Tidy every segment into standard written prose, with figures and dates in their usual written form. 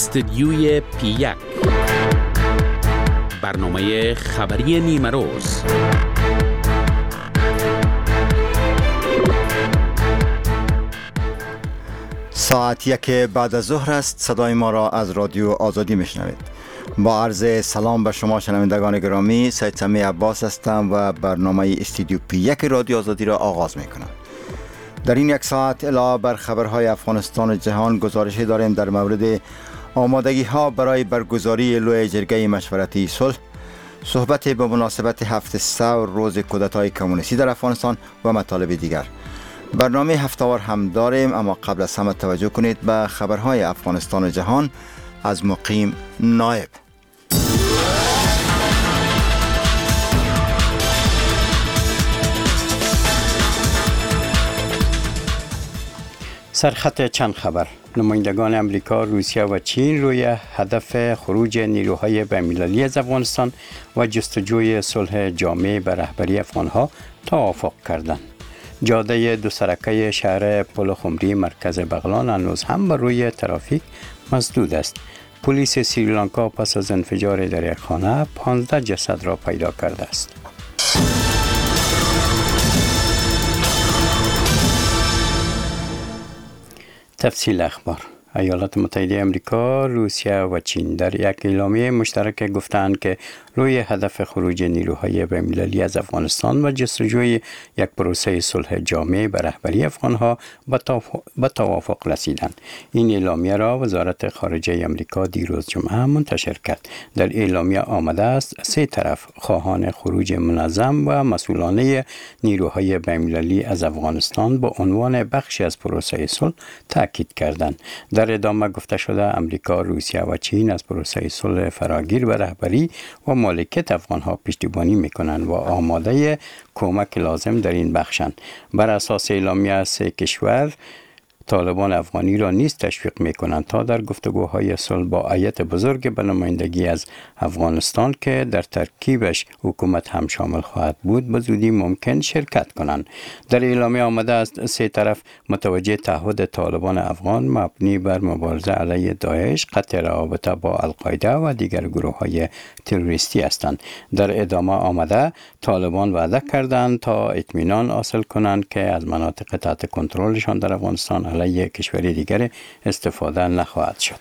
استدیوی پی1 برنامه خبری نیمه روز. ساعت 1 بعد از ظهر است. صدای ما را از رادیو آزادی میشنوید. با عرض سلام به شما شنوندگان گرامی، سید سمیع عباس هستم و برنامه استدیو پی1 رادیو آزادی را آغاز میکنم. در این یک ساعت علاوه بر خبرهای افغانستان و جهان، گزارشی داریم در مورد آمادگی ها برای برگزاری لوی جرگه مشورتی صلح، صحبت به مناسبت 7 ثور روز کودتای کمونیستی در افغانستان و مطالب دیگر. برنامه هفته‌وار هم داریم، اما قبل از همه توجه کنید به خبرهای افغانستان و جهان از مقیم نایب. سرخط چند خبر. نمایندگان امریکا، روسیه و چین روی هدف خروج نیروهای بین‌المللی از افغانستان و جستجوی صلح جامع به رهبری افغانها توافق کردند. جاده دو سرکه شهر پلخمری مرکز بغلان هنوز هم بر روی ترافیک مسدود است. پلیس سریلانکا پس از انفجار در یک خانه 15 جسد را پیدا کرده است. تفصیل اخبار. ایالات متحده آمریکا، روسیه و چین در یک اعلامیه مشترک گفتند که روی هدف خروج نیروهای بین‌المللی از افغانستان و جستجوی یک پروسه صلح جامع به رهبری افغانها به توافق رسیدند. این اعلامیه را وزارت خارجه آمریکا دیروز جمعه منتشر کرد. در اعلامیه آمده است 3 طرف خواهان خروج منظم و مسئولانه نیروهای بین‌المللی از افغانستان به عنوان بخشی از پروسه صلح تاکید کردند. در ادامه گفته شده امریکا، روسیه و چین از پروسه صلح فراگیر به رهبری و مالکیت افغانها پشتیبانی میکنند و آماده کمک لازم در این بخشند. بر اساس اعلامیه 3 کشور طالبان افغانی را نیز تشویق میکنند تا در گفتگوهای صلح با هیئت بزرگ به نمایندگی از افغانستان که در ترکیبش حکومت هم شامل خواهد بود به زودی ممکن شرکت کنند. در اعلامیه آمده است 3 طرف متوجه تعهد طالبان افغان مبنی بر مبارزه علیه داعش، قطع رابطه با القاعده و دیگر گروه‌های تروریستی هستند. در ادامه آمده طالبان وعده کردند تا اطمینان حاصل کنند که از مناطق تحت کنترلشان در افغانستان علیه کشوری دیگر استفاده نخواهد شد.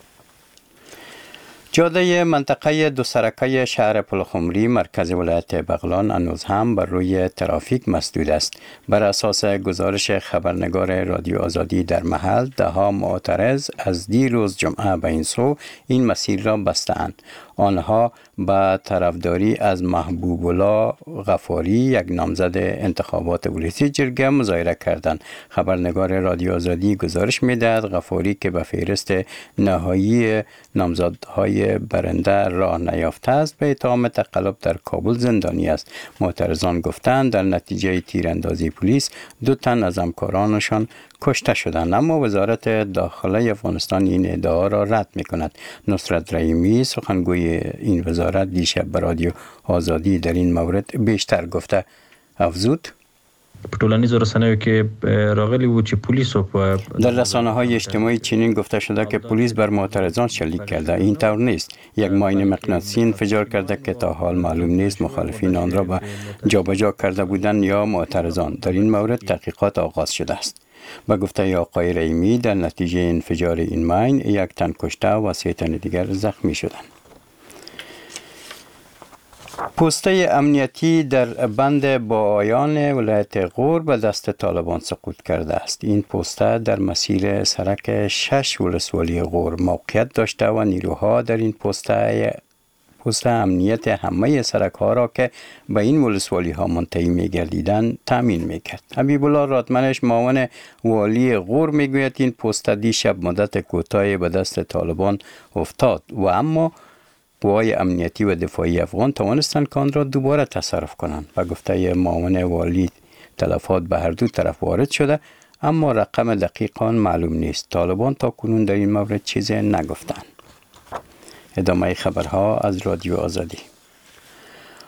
جاده منطقه دو سرکه شهر پلخمری مرکز ولایت بغلان هنوز هم بر روی ترافیک مسدود است. بر اساس گزارش خبرنگار رادیو آزادی در محل، دهها معترض از دیروز جمعه به این سو این مسیر را بسته‌اند. آنها با طرفداری از محبوب الله غفاری، یک نامزد انتخابات ولسی جرگه، مظاهره کردند. خبرنگار رادیو آزادی گزارش می‌دهد غفاری که به فهرست نهایی نامزدهای برنده راه نیافته است، به اتهام تقلب در کابل زندانی است. معترضان گفتند در نتیجه تیراندازی پلیس 2 تن از همکارانشان کشته شدند، اما وزارت داخله افغانستان این ادعا را رد می‌کند. نصرت رحیمی، سخنگوی این وزارت، دیشب به رادیو آزادی در این مورد بیشتر گفته افزود: په ټولنیزو رسنیو کې راغلی و چې پولیسو په در رسانه‌های اجتماعی چنین گفته شده که پلیس بر معترضان شلیک کرده. این طور نیست. یک ماین مغناطیسی انفجار کرده که تا حال معلوم نیست مخالفین آن را به جابجا کرده بودند یا معترضان. در این مورد تحقیقات آغاز شده است. به گفته آقای رحیمی، در نتیجه انفجار این ماین 1 تن کشته و 3 تن دیگر زخمی شدند. پوسته امنیتی در بند باعایان ولایت غور به دست طالبان سقوط کرده است. این پوسته در مسیر سرک 6 ولسوالی غور موقعیت داشته و نیروها در این پوسته امنیت همه سرک ها را که به این ولسوالی ها منتهی می گردیدند تامین می کرد. حبیب الله رادمنش، معاون والی غور، می گوید این پوسته دیشب مدت کوتاهی به دست طالبان افتاد و اما قوای امنیتی و دفاعی افغان توانستند که آن را دوباره تصرف کنند. و گفته معاون والی تلفات به هر دو طرف وارد شده، اما رقم دقیق آن معلوم نیست. طالبان تا کنون در این مورد چیزی نگفتند. ادامه خبرها از رادیو آزادی.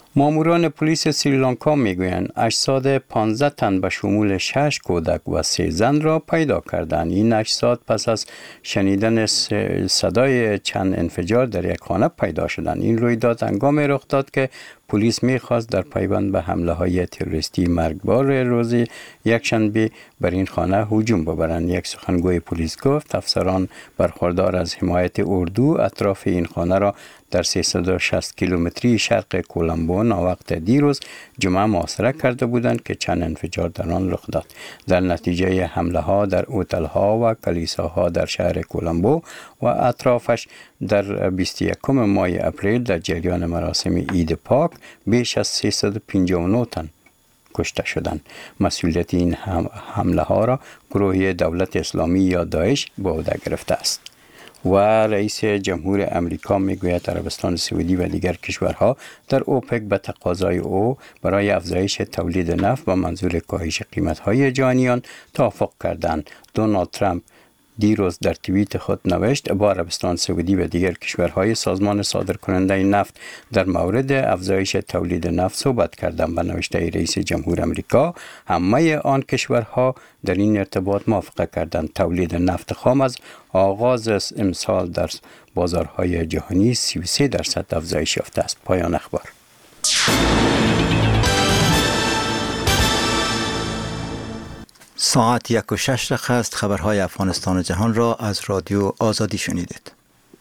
ماموران پلیس سریلانکا میگویند اجساد 15 تن به شمول 6 کودک و 3 زن را پیدا کردند. این اجساد پس از شنیدن صدای چند انفجار در یک خانه پیدا شدند. این رویداد هنگام رخ داد که پلیس می‌خواست در پیوند به حمله‌های تروریستی مرگبار روز یکشنبه بر این خانه هجوم ببرند. یک سخنگوی پلیس گفت افسران برخوردار از حمایت اردو اطراف این خانه را در 360 کیلومتری شرق کولمبو وقت دیروز جمعه محاصره کرده بودند که چند انفجار در آن رخ داد. در نتیجه حمله ها در هتل ها و کلیساها در شهر کولمبو و اطرافش در 21 ماه اپریل در جریان مراسم عید پاک بیش از 359 تن کشته شدند. مسئولیت این حمله ها را گروه دولت اسلامی یا داعش به عهده گرفته است. و رئیس جمهور امریکا میگوید عربستان سعودی و دیگر کشورها در اوپک به تقاضای او برای افزایش تولید نفت و منظور کاهش قیمت‌های جهانیان توافق کردند. دونالد ترامپ دیروز در توییت خود نوشت با عربستان سعودی و دیگر کشورهای سازمان صادرکننده نفت در مورد افزایش تولید نفت صحبت کردم. به نوشته رئیس جمهور امریکا همه آن کشورها در این ارتباط موافقه کردند. تولید نفت خام از آغاز امسال در بازارهای جهانی 33% افزایش یافته است. پایان اخبار. ساعت 1:06 است. خبرهای افغانستان و جهان را از رادیو آزادی شنیدید.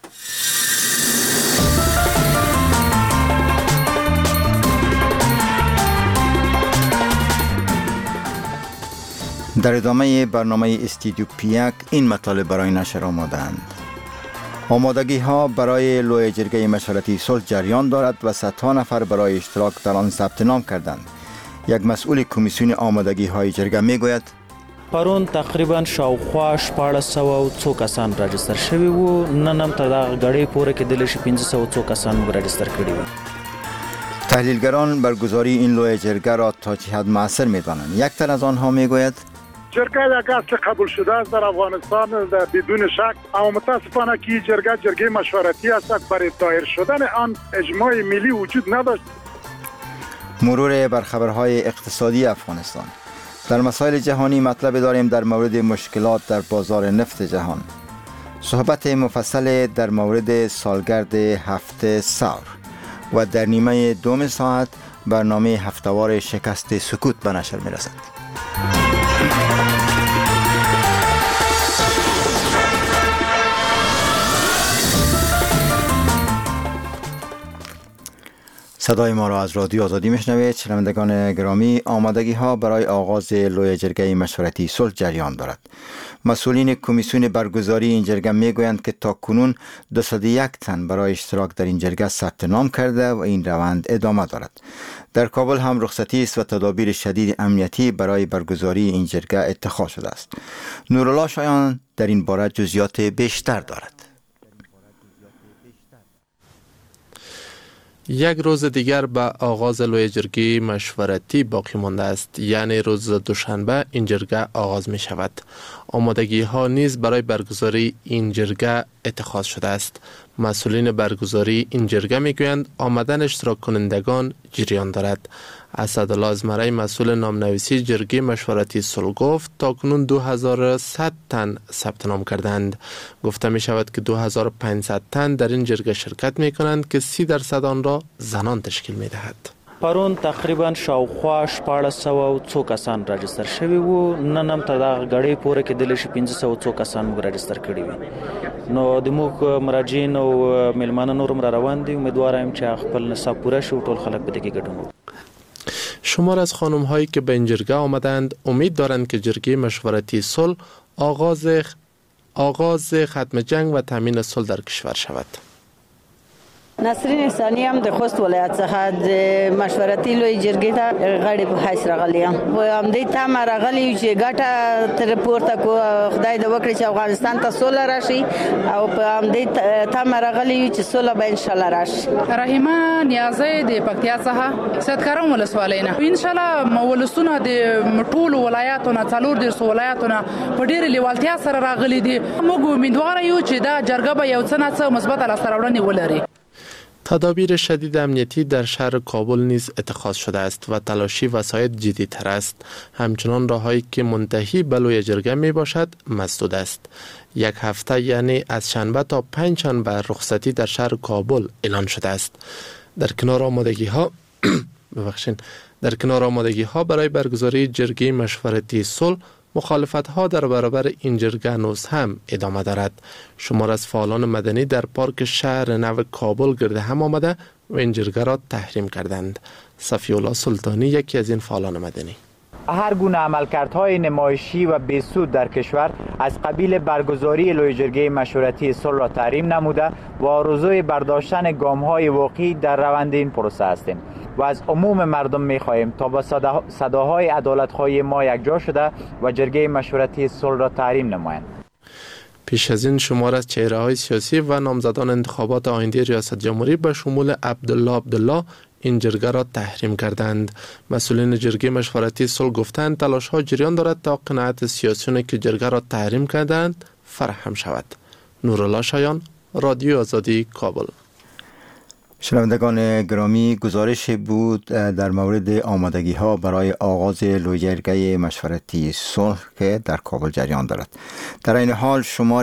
در ادامه برنامه استودیو پیک این مطالب برای نشر آماده‌اند. آمادگی ها برای لوی جرگه مشورتی صلح جریان دارد و صدها نفر برای اشتراک در آن ثبت نام کردند. یک مسئول کمیسیون آمادگی های جرگه میگوید پرون تقریبا شاوخوا 1400 کسان راجستر شوي وو، نن هم تر دغه غړې پورې کېدلی شي 1500 کسان راجستر کړي وو. تحلیلگران برگزاری این لوی جرگه را تا چه حد مؤثر می‌دانند. یک تن از آنها میگوید جرگه یک اصل قبول شده است در افغانستان بدون شک، اما متاسفانه که جرگه مشورتی است. برای دایر شدن آن اجماع ملی وجود نداشت. مرور بر خبرهای اقتصادی افغانستان. در مسائل جهانی مطلب داریم در مورد مشکلات در بازار نفت جهان. صحبت مفصل در مورد سالگرد هفته ثور و در نیمه دوم ساعت برنامه هفتهوار شکست سکوت به نشر می‌رسد. صدای ما را از رادیو آزادی میشنوید. شنوندگان گرامی، آمادگی ها برای آغاز لوی جرگه مشورتی صلح جریان دارد. مسئولین کمیسیون برگزاری این جرگه میگویند که تا کنون 201 تن برای اشتراک در این جرگه ثبت نام کرده و این روند ادامه دارد. در کابل هم رخصتی است و تدابیر شدید امنیتی برای برگزاری این جرگه اتخاذ شده است. نورالله شایان در این باره جزئیات بیشتر دارد. یک روز دیگر به آغاز لوی جرگه مشورتی باقی مانده است، یعنی روز دوشنبه این جرگه آغاز می شود. آمادگی ها نیز برای برگزاری این جرگه اتخاذ شده است. مسئولین برگزاری این جرگه می گویند آمدن اشتراک کنندگان جریان دارد. اسدالله ازمرای مسئول نامنویسی جرگه مشورتی صلح گفت تا کنون 2100 تن ثبت نام کردند. گفته می شود که 2500 تن در این جرگه شرکت می کنند که 30% آن را زنان تشکیل می دهد. پرون تقریبا شاوخوا 1400 کسان راجستر شوي وو، نن هم تر دغه غړې پورې کېدلی شي 1500 کسان موږ راجستر کړي وي. نو د موږ مراجعین او میلمانه نور هم را روان دي. امیدوار یم چې خپل نصاب پوره شي او ټول خلک به دې کې ګډون وکړي. شمار از خانم هایی که به این جرگه آمدند امید دارند که جرگه مشورتی صلح آغاز ختم جنگ و تامین صلح در کشور شود. نسرین احسانی هم د خوست ولایت څخه د مشورتي لوی جرګې ته غړي په حیث راغلی یم. و همدې ته ما راغلی چې ګټه تر پورته کو خدای د وکړي چې افغانستان ته سوله راشي او په همدې ته ما راغلی چې سوله به ان شاء الله راشي. رحیمه نیازی د پکتیا څخه سدکرم ولسوالۍ نه ان شاء الله ولسونه د ټول ولایتونو څلور د ولایتونو په ډېر لیوالتیا سره راغلي دي. موږ امیدوار یو چې دا جرګه به یو څه نه څه مثبت لاسته راوړنې ولري. تدابیر شدید امنیتی در شهر کابل نیز اتخاذ شده است و تلاشی وسایل جدی‌تر است. همچنان راههایی که منتهی به لوی جرگه می باشد مسدود است. یک هفته یعنی از شنبه تا 5 شنبه رخصتی در شهر کابل اعلان شده است. در کنار آمادگی ها برای برگزاری جرگه مشورتی صلح، مخالفت ها در برابر این جرگه هنوز هم ادامه دارد. شمار از فعالان مدنی در پارک شهر نو کابل گرد هم آمده و این جرگه را تحریم کردند. صفی الله سلطانی یکی از این فعالان مدنی: هر گونه عملکردهای نمایشی و بیسود در کشور از قبیل برگزاری لوی جرگه مشورتی صلح را تحریم نموده و آرزوی برداشتن گام‌های واقعی در روند این پروسه هستیم و از عموم مردم می‌خواهیم تا با صداهای عدالت‌خواهی ما یکجا شده و جرگه مشورتی صلح را تحریم نمایند. پیش از این شمار از چهره‌های سیاسی و نامزدان انتخابات آینده ریاست جمهوری به شمول عبدالله این جرگه را تحریم کردند. مسئولین جرگه مشورتی صلح گفتند تلاش‌ها جریان دارد تا قناعت سیاسیونی که جرگه را تحریم کردند فراهم شود. نورالله شایان، رادیو آزادی، کابل. شنوندگان گرامی، گزارش بود در مورد آمادگی ها برای آغاز لوی جرگه مشورتی صلح که در کابل جریان دارد. در این حال شمار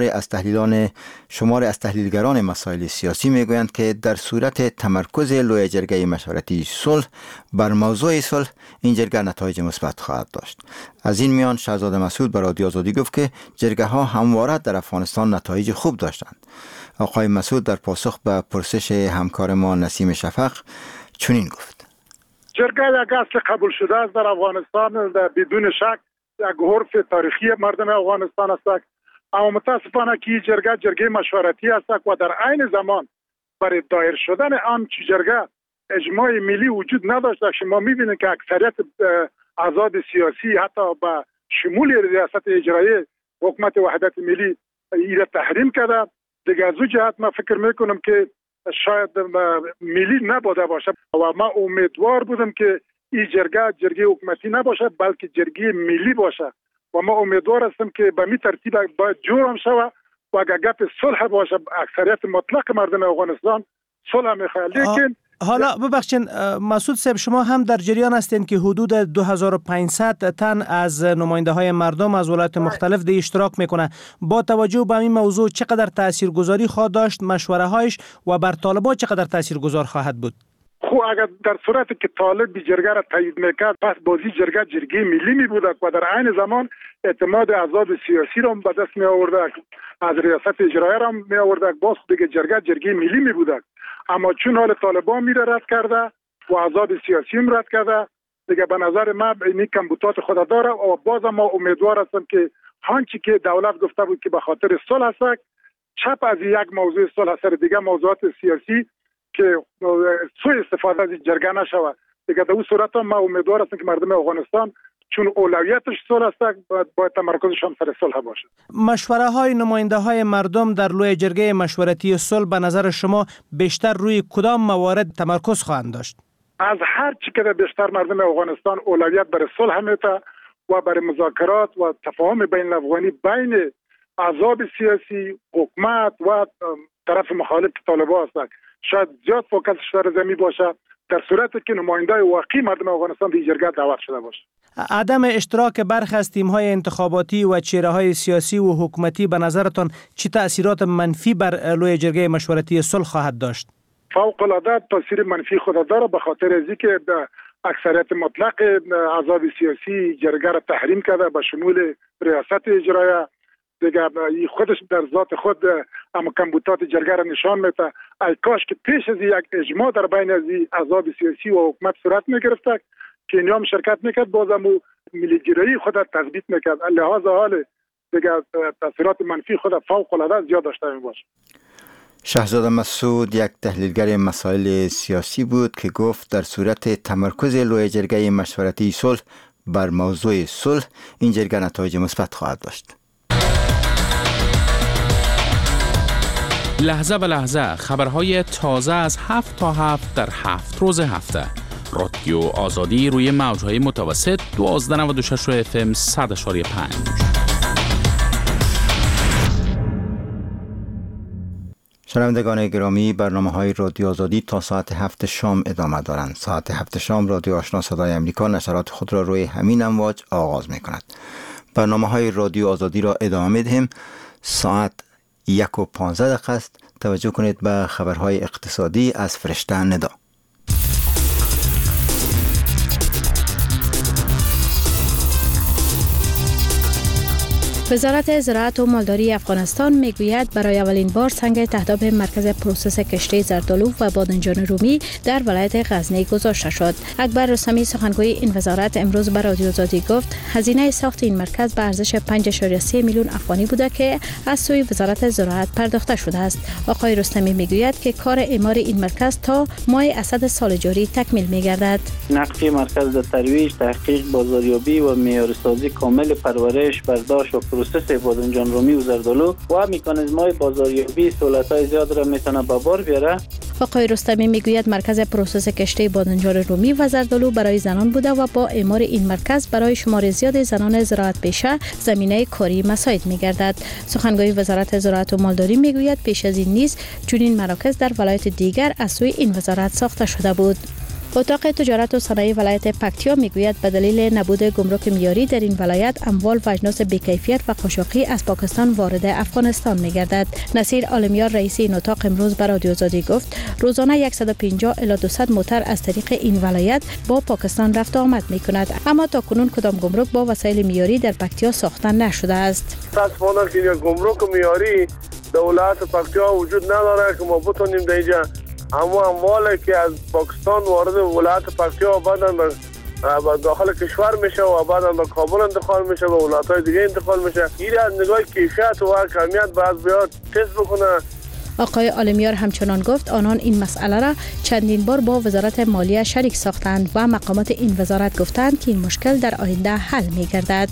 از تحلیلگران مسائل سیاسی میگویند که در صورت تمرکز لوی جرگه مشورتی صلح بر موضوع صلح، این جرگه نتایج مثبت خواهد داشت. از این میان شهزاده مسعود به رادیو آزادی گفت که جرگه ها همواره در افغانستان نتایج خوب داشتند. آقای مسعود در پاسخ به پرسش همکار ما نسیم شفق چنین گفت: جرگه یک اصل قبول شده است در افغانستان، بدون شک یک عرف تاریخی مردم افغانستان است، اما متاسفانه که جرگه مشورتی است و در عین زمان برای دایر شدن آن جرگه اجماع ملی وجود نداشته. شما می‌بینید که اکثریت احزاب سیاسی حتی با شمول ریاست اجرایی حکومت وحدت ملی ایره تحریم کرده. دیگه از اون جهت من فکر میکنم که شاید ملی نبوده باشه و من امیدوار بودم که این جرگه حکومتی نباشه بلکه جرگه ملی باشه و من امیدوار هستم که به می ترتیب باید جور شود و اگر گپ صلح باشه. اکثریت مطلق مردم افغانستان صلح میخواد. لیکن حالا ببخشید مسعود صاحب، شما هم در جریان هستین که حدود 2500 تن از نماینده های مردم از ولایات مختلف در اشتراک میکنه. با توجه به این موضوع چقدر تاثیرگذاری خواهد داشت مشوره هایش و بر طالبان چقدر تاثیرگذار خواهد بود؟ خب اگر در صورتی که طالب جرگه را تایید میکرد، پس بازی جرگه ملی می بود و در عین زمان اعتماد احزاب سیاسی را به دست می آورد، از ریاست اجرایی را می آورد، باز دیگه جرگه ملی می بود. اما چون حال طالبان می رد کرده و احزاب سیاسی هم رد کرده، دیگه به نظر من این کمبودات خود داره و باز ما امیدوار هستم که هانچی که دولت گفته بود که به خاطر صلح است، چپ از یک موضوع صلح است دیگه موضوعات سیاسی که سوء استفاده از جرگه نشود. دیگه در اون صورت ما امیدوار هستم که مردم افغانستان چون اولویتش صلح است باید تمرکزشان سر صلح باشه. مشوره های نماینده های مردم در لوی جرگه مشورتی صلح به نظر شما بیشتر روی کدام موارد تمرکز خواهند داشت؟ از هر چی که بیشتر مردم افغانستان اولویت برای صلح میده و برای مذاکرات و تفاهم بین الافغانی بین احزاب سیاسی، حکومت و طرف مخالف طالبان است. شاید زیاد فوکسش در زمین باشه در صورتی که نماینده واقعی مردم افغانستان در جرگه دعوت شده باشه. عدم اشتراک برخی از تیم‌های انتخاباتی و چهره‌های سیاسی و حکومتی به نظرتان چه تأثیرات منفی بر لوی جرگه مشورتی صلح خواهد داشت؟ فوق العاده تاثیر منفی خود داره، به خاطر از اینکه اکثریت مطلق احزاب سیاسی جرگه را تحریم کرده به شمول ریاست اجرایی. دیگه خودش در ذات خود اما کمبودات جرگه را نشان میده. ای کاش که پیش از یک اجماع در بین از احزاب سیاسی و حکومت صورت میگرفت که اینها هم شرکت میکرد، بازم ملی‌گرایی خود تثبیت میکرد. لحاظ حال دیگه تاثیرات منفی خود فوق العاده زیاد داشته میباشه. شهزاده مسعود یک تحلیلگر مسائل سیاسی بود که گفت در صورت تمرکز لوی جرگه مشورتی صلح بر موضوع صلح، این جرگه نتایج مثبت خواهد داشت. لحظه به لحظه خبرهای تازه از 7 تا 7 در 7 روز هفته. رادیو آزادی روی موج‌های متوسط 1296 FM 100.5. شنوندگان گرامی، برنامه‌های رادیو آزادی تا ساعت 7 شام ادامه دارند. ساعت 7 شام رادیو آشنا صدای امریکا نشرات خود را روی همین امواج آغاز می‌کند. برنامه‌های رادیو آزادی را ادامه می‌دهیم. ساعت 1:15 است. توجه کنید به خبرهای اقتصادی از فرشته ندا. وزارت زراعت و مالداری افغانستان میگوید برای اولین بار سنگ تهداب مرکز پروسس کشتی زردآلو و بادنجان رومی در ولایت غزنی گذاشته شد. اکبر رستمی سخنگوی این وزارت امروز به رادیو آزادی گفت هزینه ساخت این مرکز به ارزش 5.3 میلیون افغانی بوده که از سوی وزارت زراعت پرداخته شده است. آقای رستمی میگوید که کار اعمار این مرکز تا ماه اسد سال جاری تکمیل میگردد. نقش مرکز در ترویج، تحقیق، بازاریابی و معیارسازی کامل پرورش، برداشت و پروسس بادنجان رومی و زردآلو و مکانیزم‌های بازاریابی سهولت‌های زیاد را میتونه به بار بیاره. آقای رستمی میگوید مرکز پروسس کشتی بادنجان رومی و زردآلو برای زنان بوده و با اعمار این مرکز برای شمار زیاد زنان زراعت پیشه زمینه کاری مساعد میگردد. سخنگوی وزارت زراعت و مالداری میگوید پیش از این نیز چنین مراکز در ولایت دیگر از سوی این وزارت ساخته شده بود. اتاق تجارت و صنایع ولایت پکتیا میگوید به دلیل نبود گمرک معیاری در این ولایت اموال و اجناس بی‌کیفیت و قاچاقی از پاکستان وارد افغانستان میگردد. نصیر عالمیار رئیس این اتاق امروز به رادیو آزادی گفت روزانه 150 الی 200 موتر از طریق این ولایت با پاکستان رفت و آمد میکند، اما تاکنون کدام گمرک با وسایل معیاری در پکتیا ساخته نشده است. متاسفانه که گمرک معیاری در ولایت پکتیا وجود نداره که ما بتونیم در اینجا اما اموالی که از پاکستان وارد ولایت پکتیا و بعداً به داخل کشور میشه و بعداً به کابل انتقال میشه و ولایت‌های دیگه انتقال میشه، این از نگاه کیفیت و کمیت باید بیاد تست بکنه. آقای عالمیار همچنان گفت آنان این مسئله را چندین بار با وزارت مالیه شریک ساختند و مقامات این وزارت گفتند که این مشکل در آینده حل می‌گردد.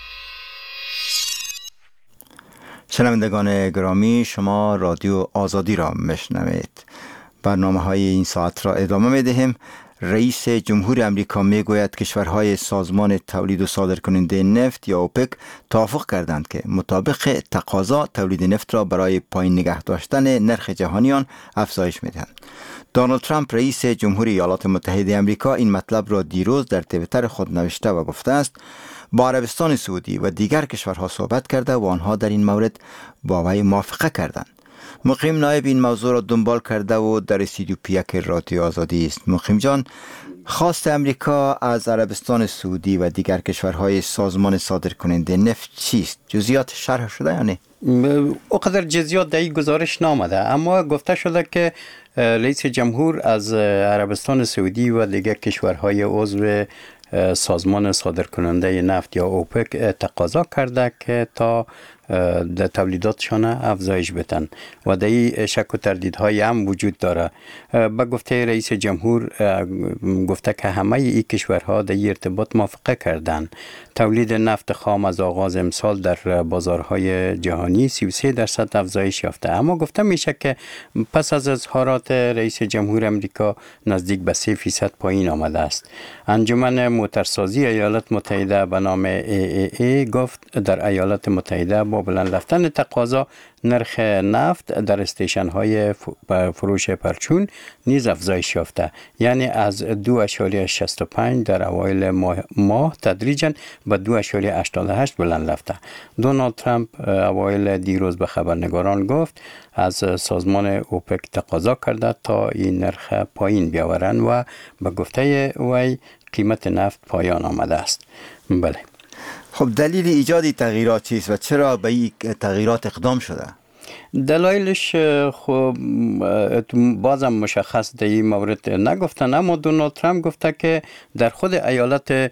شنوندگان گرامی، شما رادیو آزادی را میشنوید. برنامه‌های این ساعت را ادامه می‌دهیم. رئیس جمهور امریکا میگوید کشورهای سازمان تولید و صادر کننده نفت یا اوپک توافق کردند که مطابق تقاضا تولید نفت را برای پایین نگه داشتن نرخ جهانیان افزایش می‌دهند. دونالد ترامپ رئیس جمهوری ایالات متحده امریکا این مطلب را دیروز در توییتر خود نوشته و گفته است با عربستان سعودی و دیگر کشورها صحبت کرده و آنها در این مورد با وی موافقه کردند. مقیم نایب این موضوع را دنبال کرده و در استودیو پیک رادیو آزادی است. مقیم جان، خواست امریکا از عربستان سعودی و دیگر کشورهای سازمان صادر کننده نفت چیست؟ جزئیات شرح شده یا نه؟ اونقدر جزئیات در این گزارش نامده، اما گفته شده که رئیس جمهور از عربستان سعودی و دیگر کشورهای عضو سازمان صادر کننده نفت یا اوپک تقاضا کرده که تا در تولیداتشان افزایش بدن و در این شک و تردیدهای هم وجود داره. به گفته رئیس جمهور گفته که همه این کشورها در این ارتباط موافقه کردن. تولید نفت خام از آغاز امسال در بازارهای جهانی 33% افزایش یافته، اما گفته میشه که پس از اظهارات رئیس جمهور امریکا نزدیک به 3% پایین آمده است. انجمن موترسازی ایالات متحده به نام AAA گفت در ایالات متحده با بلند رفتن تقاضا نرخ نفت در استیشن های فروش پرچون نیز افزایش یافته، یعنی از 2.65 در اوایل ماه تدریجاً به 2.88 بلند رفته. دونالد ترامپ اوایل دیروز به خبرنگاران گفت از سازمان اوپک تقاضا کرده تا این نرخ پایین بیاورند و به گفته وی قیمت نفت پایان آمده است. بله. خب دلیل ایجاد تغییرات چیست و چرا به این تغییرات اقدام شده؟ دلایلش خب بازم مشخص در این مورد نگفتن، اما دونالد ترامپ گفته که در خود ایالت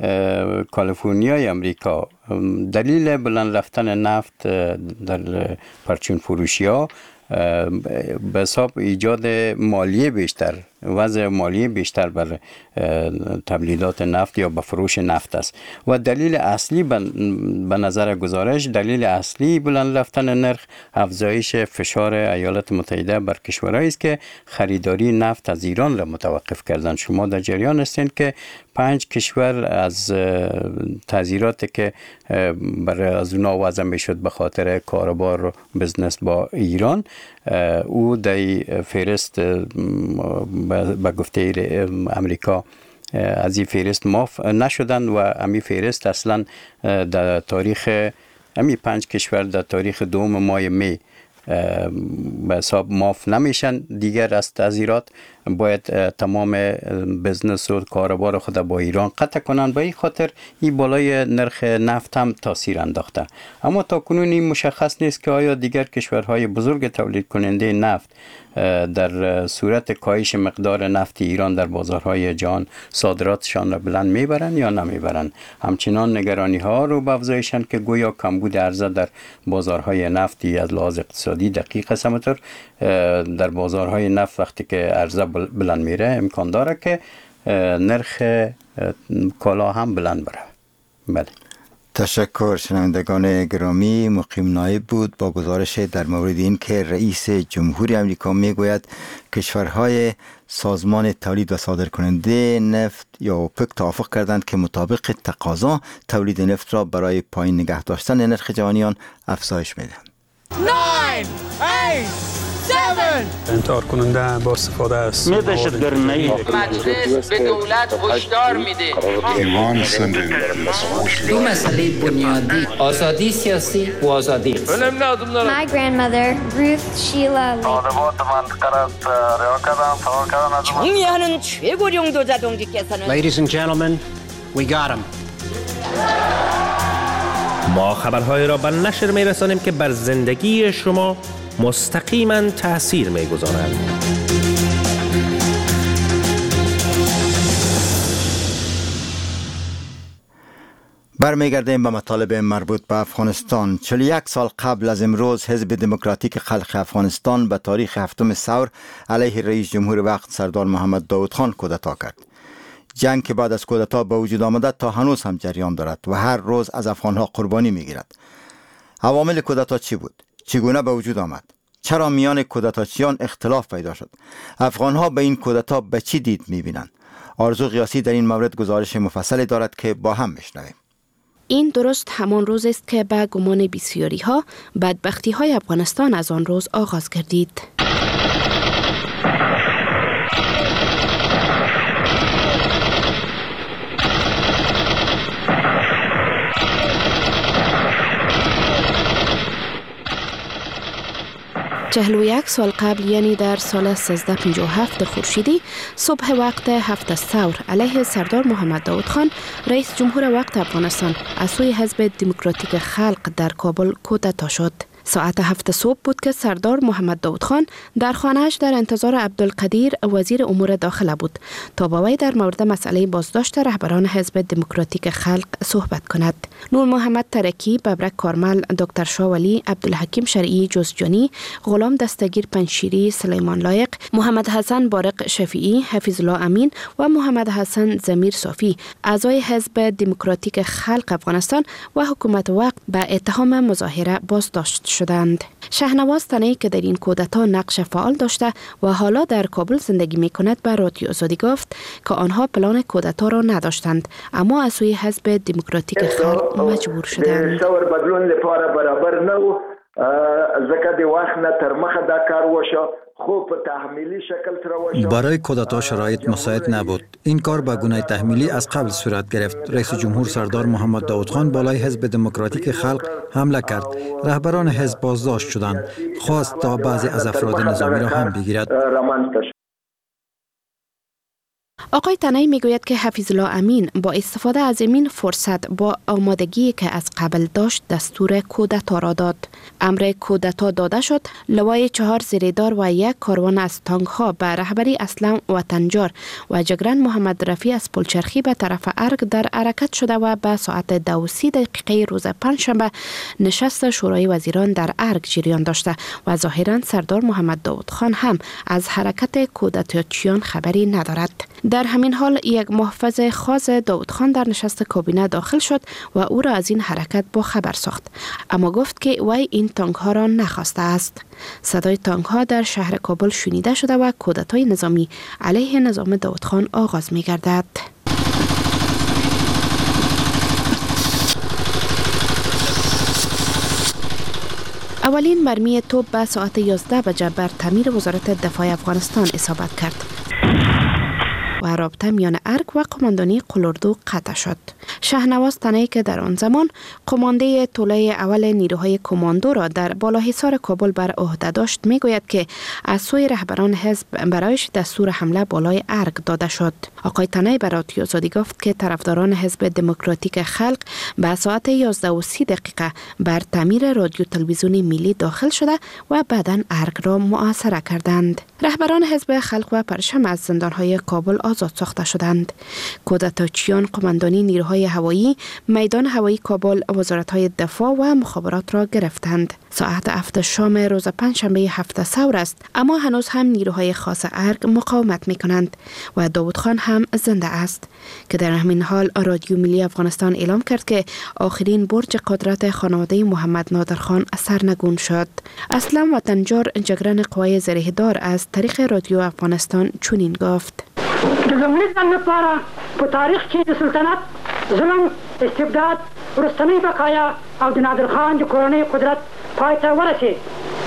کالیفرنیای امریکا دلیل بلند رفتن نفت در پرچون فروشی ها به حساب ایجاد مالیه بیشتر وضع مالی بیشتر بر تولیدات نفت یا به فروش نفت است و دلیل اصلی به نظر گزارش دلیل اصلی بلند رفتن نرخ افزایش فشار ایالات متحده بر کشورهایی است که خریداری نفت از ایران را متوقف کردند. شما در جریان هستید که 5 کشور از تعزیراتی که از اونا وضع میشد به خاطر کاروبار و بزنس با ایران، او در فهرست به گفته امریکا از این فهرست معاف نشدن و امی فهرست اصلا در تاریخ امی 5 کشور در تاریخ 2 ماه می به حساب معاف نمیشن دیگر از تعزیرات. باید تمام بزنس و کاروبار خود با ایران قطع کنند. به این خاطر این بالای نرخ نفت هم تاثیر انداخته. اما تا کنون این مشخص نیست که آیا دیگر کشورهای بزرگ تولید کننده نفت در صورت کاهش مقدار نفت ایران در بازارهای جهان صادراتشان را بلند میبرند یا نمیبرند. همچنان نگرانی ها رو به افزایشند که گویا کمبود عرضه در بازارهای نفتی از لحاظ اقتصادی دقیق است. همینطور در بازارهای نفت وقتی که عرضه بلند میره امکان داره که نرخ کالا هم بلند بره. بله. تشکر. شنوندگان گرامی، مقیم نایب بود با گزارش در مورد این که رئیس جمهوری امریکا میگوید کشورهای سازمان تولید و صادر کننده نفت یا اوپک توافق کردند که مطابق تقاضا تولید نفت را برای پایین نگه داشتن نرخ جهانیان افزایش میدهند. 9 8 7 انتحار کننده با استفاده از دهشتگرانه مجلس به دولت هشدار میده. دو مسئله بنیادی، آزادی سیاسی و آزادی اقتصادی. My grandmother Ruth Sheila 정리하는 최고령 도자동지께서는 Ladies and gentlemen, we got him. ما خبرهای را به نشر می‌رسانیم که بر زندگی شما مستقیما تأثیر می‌گذارند. برمیگردیم به مطالب مربوط به افغانستان. 41 سال قبل از امروز حزب دموکراتیک خلق افغانستان به تاریخ 7 ثور علیه رئیس جمهور وقت سردار محمد داود خان کودتا کرد. جنگ که بعد از کودتا به وجود آمده تا هنوز هم جریان دارد و هر روز از افغانها قربانی میگیرد. عوامل کودتا چی بود؟ چگونه به وجود آمد؟ چرا میان کودتاچیان اختلاف پیدا شد؟ افغانها به این کودتا به چی دید میبینند؟ آرزو قیاسی در این مورد گزارش مفصلی دارد که با هم میشنویم. این درست همان روز است که به گمان بسیاری ها بدبختی های افغانستان از آن روز آغاز گردید. چهل و یک سال قبل، یعنی در سال 1357 خورشیدی، صبح وقت 7 ثور علیه سردار محمد داود خان رئیس جمهور وقت افغانستان از سوی حزب دموکراتیک خلق در کابل کودتا شد. ساعت 7 صبح بود که سردار محمد داود خان در خانه‌اش در انتظار عبدالقدیر وزیر امور داخله بود تا با وی در مورد مسئله بازداشت رهبران حزب دموکراتیک خلق صحبت کند. نور محمد ترکی، ببرک کارمل، دکتر شاولی، عبدالحکیم شرعی جزجانی، غلام دستگیر پنشیری، سلیمان لایق، محمد حسن بارق شفیعی، حفیظ الله امین و محمد حسن ضمیر صافی اعضای حزب دموکراتیک خلق افغانستان و حکومت وقت به اتهام مظاهره بازداشت شدند. شهنواز تنه‌ای که در این کودتا نقش فعال داشته و حالا در کابل زندگی می کند به رادیو آزادی گفت که آنها پلان کودتا را نداشتند، اما از سوی حزب دموکراتیک خلق مجبور شدند. بدلون لپاره برابر نه و زکه دی وخت نه تر مخه دا کار وشو. برای کودتا شرایط مساعد نبود. این کار به گونه تحمیلی از قبل صورت گرفت. رئیس جمهور سردار محمد داود خان بالای حزب دموکراتیک خلق حمله کرد. رهبران حزب بازداشت شدند. خواست تا بعضی از افراد نظامی را هم بگیرد. آقای تنایی میگوید که حفیظ الله امین با استفاده از این فرصت با آمادگی که از قبل داشت دستور کودتا را داد. امر کودتا داده شد. لوای 4 زیردار و 1 کاروان از تانک ها به رهبری اسلم وطنجار و جگرن محمد رفیع از پلچرخی به طرف ارگ در حرکت شده و به ساعت 2:30 روز پنجشنبه نشست شورای وزیران در ارگ جریان داشته و ظاهرا سردار محمد داود خان هم از حرکت کودتاچیان خبری ندارد. در همین حال یک محافظ خاص داود خان در نشست کابینه داخل شد و او را از این حرکت با خبر ساخت، اما گفت که وی این تانک ها را نخواسته است. صدای تانک ها در شهر کابل شنیده شده و کودتای نظامی علیه نظام داود خان آغاز می گردد. اولین مرمی توپ به ساعت 11 بجه بر تعمیر وزارت دفاع افغانستان اصابت کرد و رابطه میان ارگ و قماندانی قلردو قطع شد. شهنواز تنایی که در آن زمان قمانده طوله اول نیروهای کماندو را در بالاحصار کابل بر عهده داشت میگوید که از سوی رهبران حزب برایش دستور حمله بالای ارگ داده شد. آقای تنایی به رادیو آزادی گفت که طرفداران حزب دموکراتیک خلق به ساعت 11:30 بر تعمیر رادیو تلویزیونی ملی داخل شده و بعداً ارگ را محاصره کردند. رهبران حزب خلق و پرچم از زندانهای کابل آزاد ساخته شدند. کودتاچیان قماندانی نیروهای هوایی، میدان هوایی کابل، وزارت‌های دفاع و مخابرات را گرفتند. ساعت 7 شام روز پنجشنبه 7 ثور است، اما هنوز هم نیروهای خاص ارگ مقاومت می‌کنند و داود خان هم زنده است که در همین حال رادیو ملی افغانستان اعلام کرد که آخرین برج قدرت خانواده محمد نادر خان سرنگون شد. اسلم وطنجار جگرن قوای زرهدار از طریق رادیو افغانستان چنین گفت: لومړي ځل لپاره په تاریخ کې د سلطنت ظلم استبداد وروستنۍ بقایا او د نادر خان د کورنۍ قدرت پای ته ورسېد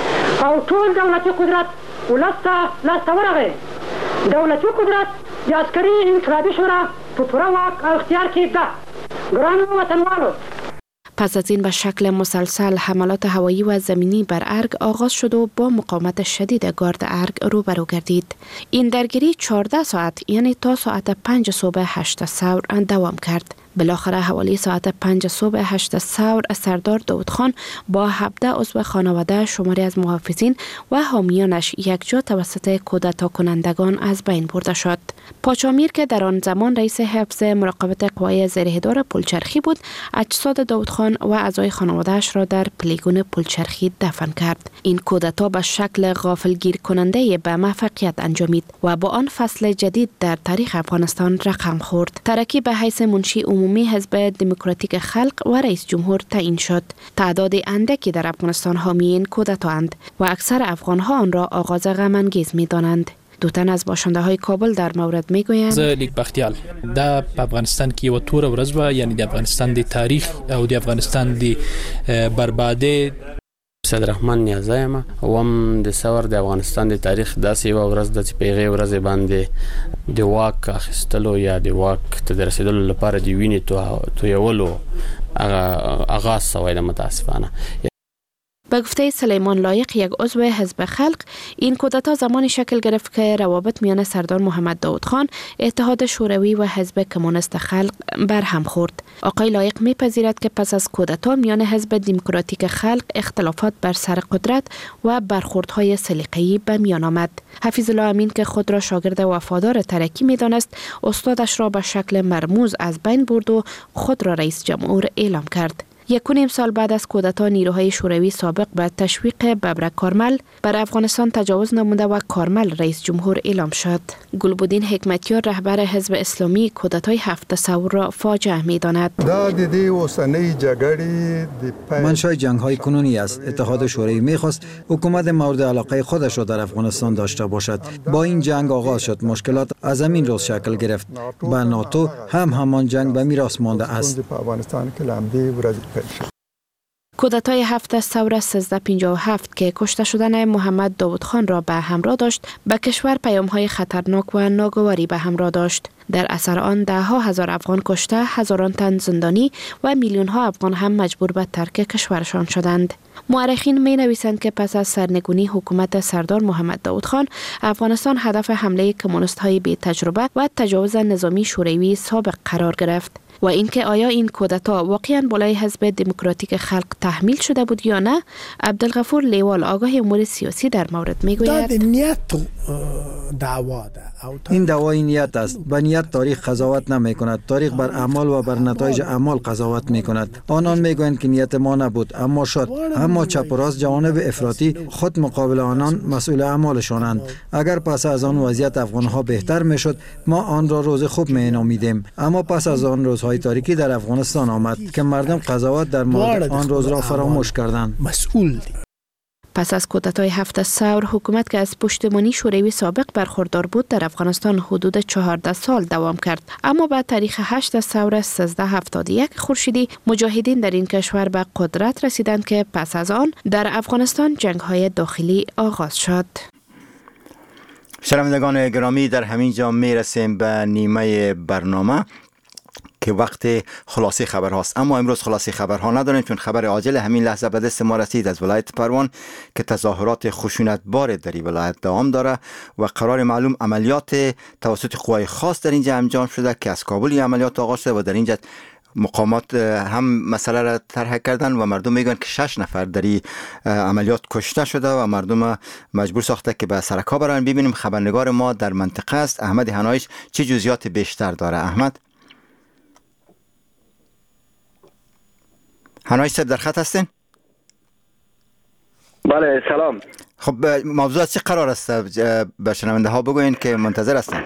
او ټول دولتي قدرت ولس ته لاسته ورغی. دولتي قدرت د عسکري انقلابي شورا په پوره واک او اختیار کې ده. ګرانو وطنوالو، پس از این به شکل مسلسل حملات هوایی و زمینی بر ارگ آغاز شد و با مقاومت شدید گارد ارگ روبرو گردید. این درگیری 14 ساعت یعنی تا ساعت 5 صبح 8 ثور دوام کرد. بالاخره حوالی ساعت 5 صبح 8 ثور سردار داود خان با 17 عضو خانواده، شماری از محافظین و حامیانش یکجا توسط کودتا کنندگان از بین برده شد. پاچامیر که در آن زمان رئیس حفظ مراقبت قوای زرهدار پلچرخی بود، اجساد داود خان و اعضای خانواده‌اش را در پلیگون پلچرخی دفن کرد. این کودتا به شکل غافلگیر کننده به موفقیت انجامید و با آن فصل جدید در تاریخ افغانستان رقم خورد. ترکی به حیث منشی عمومی حزب دموکراتیک خلق و رئیس جمهور تعیین شد. تعداد اندکی در افغانستان حامی این کودتااند و اکثر افغان‌ها آن را آغاز غم‌انگیز می‌دانند. دو تن از باشنده های کابل در مورد میگویند: زه لیک بختیال دا په افغانستان کې یو تور ورځ و، یعنی د افغانستان د تاریخ او د افغانستان د بربادي. سید رحمان نیازایم وم د ثور د افغانستان د تاریخ داسې یو ورځ د پیغه ورځ باندې د واک اخیستلو یا د واک ته رسیدلو لپاره دی ویني تو یولو آغاز سوی د متاسفانه. به گفته سلیمان لایق، یک عضو حزب خلق، این کودتا زمانی شکل گرفت که روابط میان سردار محمد داود خان، اتحاد شوروی و حزب کمونیست خلق برهم خورد. آقای لایق میپذیرد که پس از کودتا میان حزب دموکراتیک خلق اختلافات بر سر قدرت و برخوردهای سلیقه‌ای به میان آمد. حفیظ الله امین که خود را شاگرد وفادار ترکی میدانست، استادش را به شکل مرموز از بین برد و خود را رئیس جمهور اعلام کرد. 1.5 سال بعد از کودتا نیروهای شوروی سابق به تشویق ببرک کارمل بر افغانستان تجاوز نموده و کارمل رئیس جمهور اعلام شد. گلبدین حکمتیار رهبر حزب اسلامی کودتای 7 ثور را فاجعه می‌داند. منشأ جنگ‌های کنونی است. اتحاد شوروی می‌خواست حکومت مورد علاقه خودش را در افغانستان داشته باشد. با این جنگ آغاز شد. مشکلات از همین روز شکل گرفت. با ناتو هم همان جنگ به میراث مانده است. کودتای 7 ثور 1357 که کشته شدن محمد داود خان را به همراه داشت، به کشور پیام‌های خطرناک و ناگواری به همراه داشت. در اثر آن ده‌ها هزار افغان کشته، هزاران تن زندانی و میلیون‌ها افغان هم مجبور به ترک کشورشان شدند. مورخین می نویسند که پس از سرنگونی حکومت سردار محمد داود خان، افغانستان هدف حمله کمونیست های بی تجربه و تجاوز نظامی شوروی سابق قرار گرفت. و اینکه آیا این کودتا واقعا بالای حزب دموکراتیک خلق تحمیل شده بود یا نه، عبدالغفور لیوال آگاه امور سیاسی در مورد میگوید این دعوای نیت است. به نیت تاریخ قضاوت نمی کند. تاریخ بر اعمال و بر نتایج اعمال قضاوت می کند. آنان می گویند که نیت ما نبود اما شد. اما چپ و راست جوانب افراطی خود مقابل آنان مسئول اعمالشانند. اگر پس از آن وضعیت افغانها بهتر می شد، ما آن را روز خوب می نامیدیم. اما پس از آن روزهای تاریکی در افغانستان آمد که مردم قضاوت در مورد آن روز را فراموش کردند. مسئول پس از کودتای 7 ثور، حکومت که از پشتیبانی شوروی سابق برخوردار بود در افغانستان حدود 14 سال دوام کرد. اما بعد تاریخ 8 ثور 1371 خورشیدی مجاهدین در این کشور به قدرت رسیدند که پس از آن در افغانستان جنگ‌های داخلی آغاز شد. شنوندگان گرامی، در همین جا میرسیم به نیمه برنامه که وقت خلاصه خبر هاست. اما امروز خلاصه خبرها نداریم، چون خبر عاجل همین لحظه به دست ما رسید از ولایت پروان که تظاهرات خشونت بار در این ولایت دوام داره و قرار معلوم عملیات توسط قوای خاص در اینجا انجام شده که از کابل عملیات آغاز شده و در اینجا مقامات هم مسئله را طرح کردن و مردم میگن که 6 نفر در این عملیات کشته شده و مردم مجبور ساخته که به سرکا برن. ببینیم خبرنگار ما در منطقه است احمد هنایش چه جزئیات بیشتر داره. احمد هنایش صاحب در خط هستین؟ بله سلام. خب موضوع چه قرار است؟ به شنونده ها بگوین که منتظر هستن.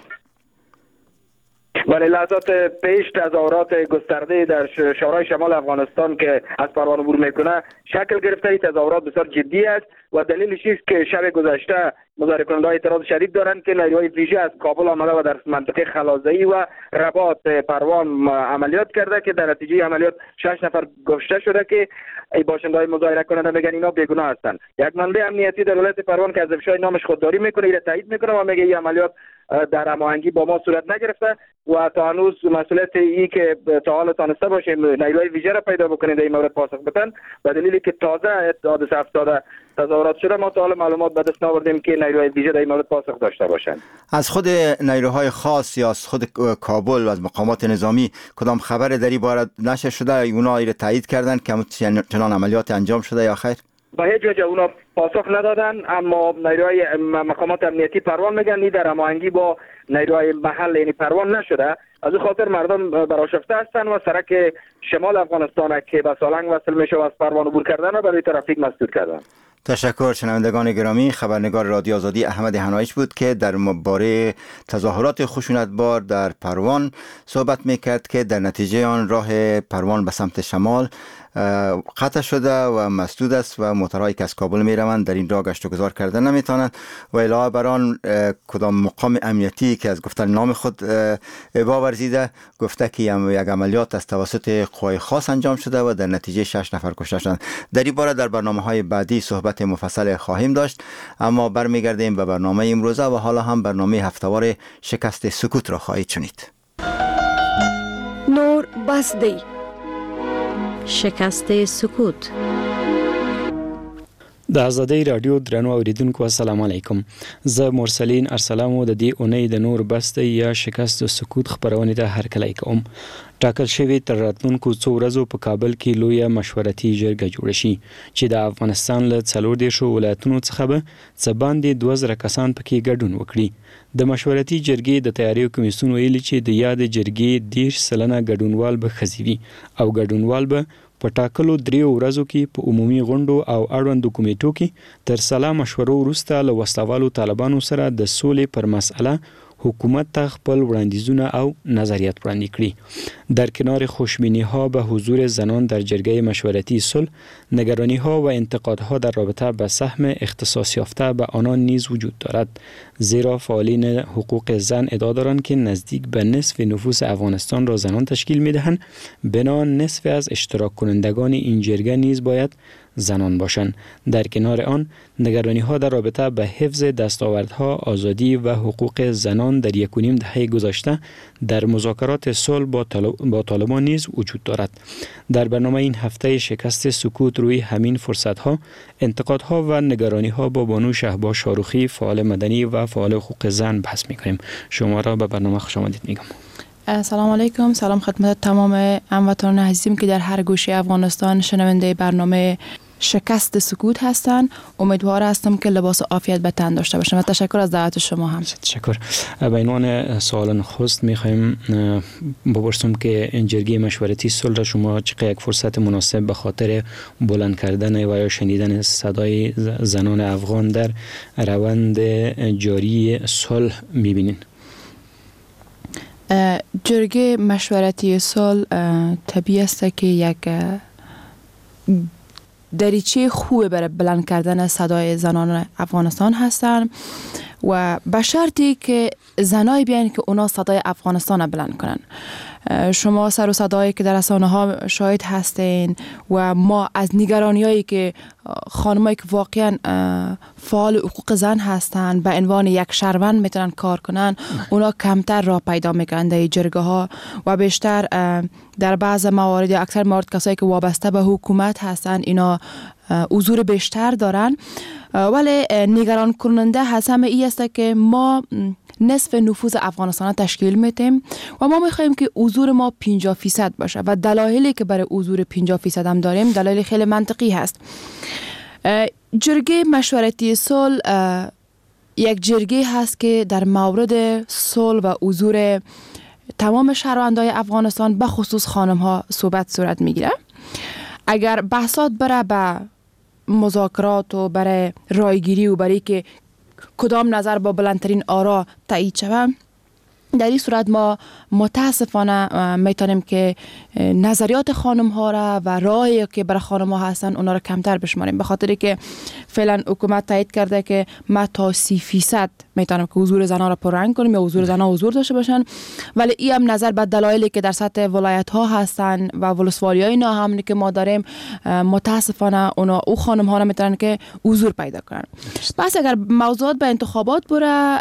بله، لحظات پیش تظاهرات گسترده در شهرهای شمال افغانستان که از پروان عبور میکنه شکل گرفته. این تظاهرات بسیار جدی است و دلیلش است که شب گذشته مظاهره کننده های اعتراض شدید دارند که نیروهای ویژه از کابل آمده و در منطقه خلازایی و رباط پروان عملیات کرده که در نتیجه عملیات 6 نفر کشته شده که باشنده های مظاهره کننده میگن اینا بیگناه هستند. یک منبع امنیتی در ولایت پروان که از افشای نامش خودداری میکنه این تایید میکنه و میگه این عملیات در هماهنگی با ما صورت نگرفته و تا هنوز مسئولیت ای که تا حال تانسته باشه نیروهای ویژه را پیدا بکنید در این مورد پاسخ بدن، به دلیلی که تازه حادثه افتاده تظاهرات شده ما تا حال معلومات به دست نآوردیم که نیروهای ویژه در این مورد پاسخ داشته باشند. از خود نیروهای خاص یا از خود کابل و از مقامات نظامی کدام خبر در این باره نشر شده؟ اونا را تایید کردن که چنان عملیات انجام شده یا خیر؟ به هیچ وجه اونا پاسخ ندادن، اما نیروهای مقامات امنیتی پروان میگن این در هماهنگی با نیروهای محل یعنی پروان نشده. از این خاطر مردم برآشفته هستند و سرک شمال افغانستان که به سالنگ وصل میشه و از پروان عبور کردن و برای ترافیک مسدود کردن. تشکر. شنوندگان گرامی، خبرنگار رادیو آزادی احمد هنایش بود که در باره تظاهرات خشونتبار در پروان صحبت میکرد که در نتیجه آن راه پروان به سمت شمال قطع شده و مسدود است و موتورهایی که از کابل میروند در این راه گشت و گذار کردن نمیتونند و علاوه بر آن کدام مقام امنیتی که از گفتن نام خود باورزیده گفته که یک عملیات از توسط قوای خاص انجام شده و در نتیجه 6 نفر کشته شدند. در این باره در برنامه‌های بعدی صحبت مفصل خواهیم داشت، اما برمیگردیم به برنامه امروزه و حالا هم برنامه هفته‌وار شکست سکوت را خواهید شنید. نور بسدی شکست سکوت. د آزادۍ رادیو درنو اوریدونکو السلام علیکم. زه مرسلین ارسلامو د دې اونۍ د نور بسته یا شکست سکوت خبرونه ته هرکلی کوم. ټاکل شوی تر راتلونکو څو ورځو په کابل کې لویه مشورتي جرګه جوړه شي چې د افغانستان له 14 ولایتونو څخه به څه باندې 2000 کسان پکې ګډون وکړي. د مشورتي جرګې د تیاریو کمیسیون ویلي چې د یاد جرګې 10% ګډونوال به ښځې او ګډونوال به په ټاکلو 3 ورځو کې په عمومي غونډو او اړوندو کمیټو کې تر سلا مشورو وروسته له وسلوالو طالبانو سره د سولې پر مسأله حکومت ته خپل وړاندیزونه او نظریات وړاندې کړي. در کنار خوشبینی ها به حضور زنان در جرگه مشورتی صلح، نگرانی ها و انتقادها در رابطه به سهم اختصاص یافته به آنان نیز وجود دارد، زیرا فعالین حقوق زن ادعا دارند که نزدیک به نصف نفوس افغانستان را زنان تشکیل می‌دهند. بنا نصف از اشتراک کنندگان این جرگه نیز باید زنان باشند. در کنار آن نگرانی ها در رابطه به حفظ دستاوردها، آزادی و حقوق زنان در 1.5 دهه گذشته در مذاکرات صلح با طالبان نیز وجود دارد. در برنامه این هفته شکست سکوت روی همین فرصتها، انتقادها و نگرانی‌ها با بانو شهباز شاروخی، فعال مدنی و فعال حقوق زن بحث می‌کنیم. شما را به برنامه خوش آمدید میگم. سلام علیکم، سلام خدمت تمام هموطنان عزیزم که در هر گوشه افغانستان شنونده برنامه شکست سکوت هستند. امیدوار هستم که لباس عافیت به تن داشته باشم و تشکر از دعوت شما هم. تشکر. به عنوان سوال نخست می‌خوایم بپرسیم که این جرگه مشورتی صلح را شما چقدر یک فرصت مناسب به خاطر بلند کردن و یا شنیدن صدای زنان افغان در روند جاری صلح می‌بینید؟ جرگه مشورتی صلح طبیعی است که یک دریچه خوبه برای بلند کردن صدای زنان افغانستان هستن و به شرطی که زنای بیان که اونا صدای افغانستان را بلند کنن. شما سر و صدایی که در رسانه ها شاهد هستین و ما از نگرانیایی که خانمایی که واقعا فعال حقوق زن هستن به عنوان یک شهروند میتونن کار کنن، اونا کمتر را پیدا میکنن در جرگه ها و بیشتر در بعض موارد یا اکثر موارد کسایی که وابسته به حکومت هستن اینا حضور بیشتر دارن. ولی نگران کننده هست همه ای است که ما نصف نفوذ افغانستان تشکیل میتیم و ما میخوایم که حضور ما 50% باشه و دلایلی که برای حضور 50% هم داریم دلایل خیلی منطقی هست. جرگه مشورتی صلح یک جرگه هست که در مورد صلح و حضور تمام شهروندان افغانستان به خصوص خانم ها صورت میگیره. اگر بحثات بره به مذاکرات و برای رایگیری و برای که کدام نظر با بلندترین آرا تایید شود، در این صورت ما متاسفانه میتونیم که نظریات خانم ها را و راهی که برای خانم ها هستن اونا را کمتر بشماریم، به خاطر که فعلا حکومت تایید کرده که ما تا 30% میتونیم که حضور زنان را پررنگ کنیم یا حضور زنان حضور داشته باشن. ولی این هم نظر به دلایلی که در سطح ولایت ها هستن و ولسوالی های اینا هم که ما داریم، متاسفانه او خانم ها را میتونن که حضور پیدا کنن. پس اگر موضوعات به انتخابات بره،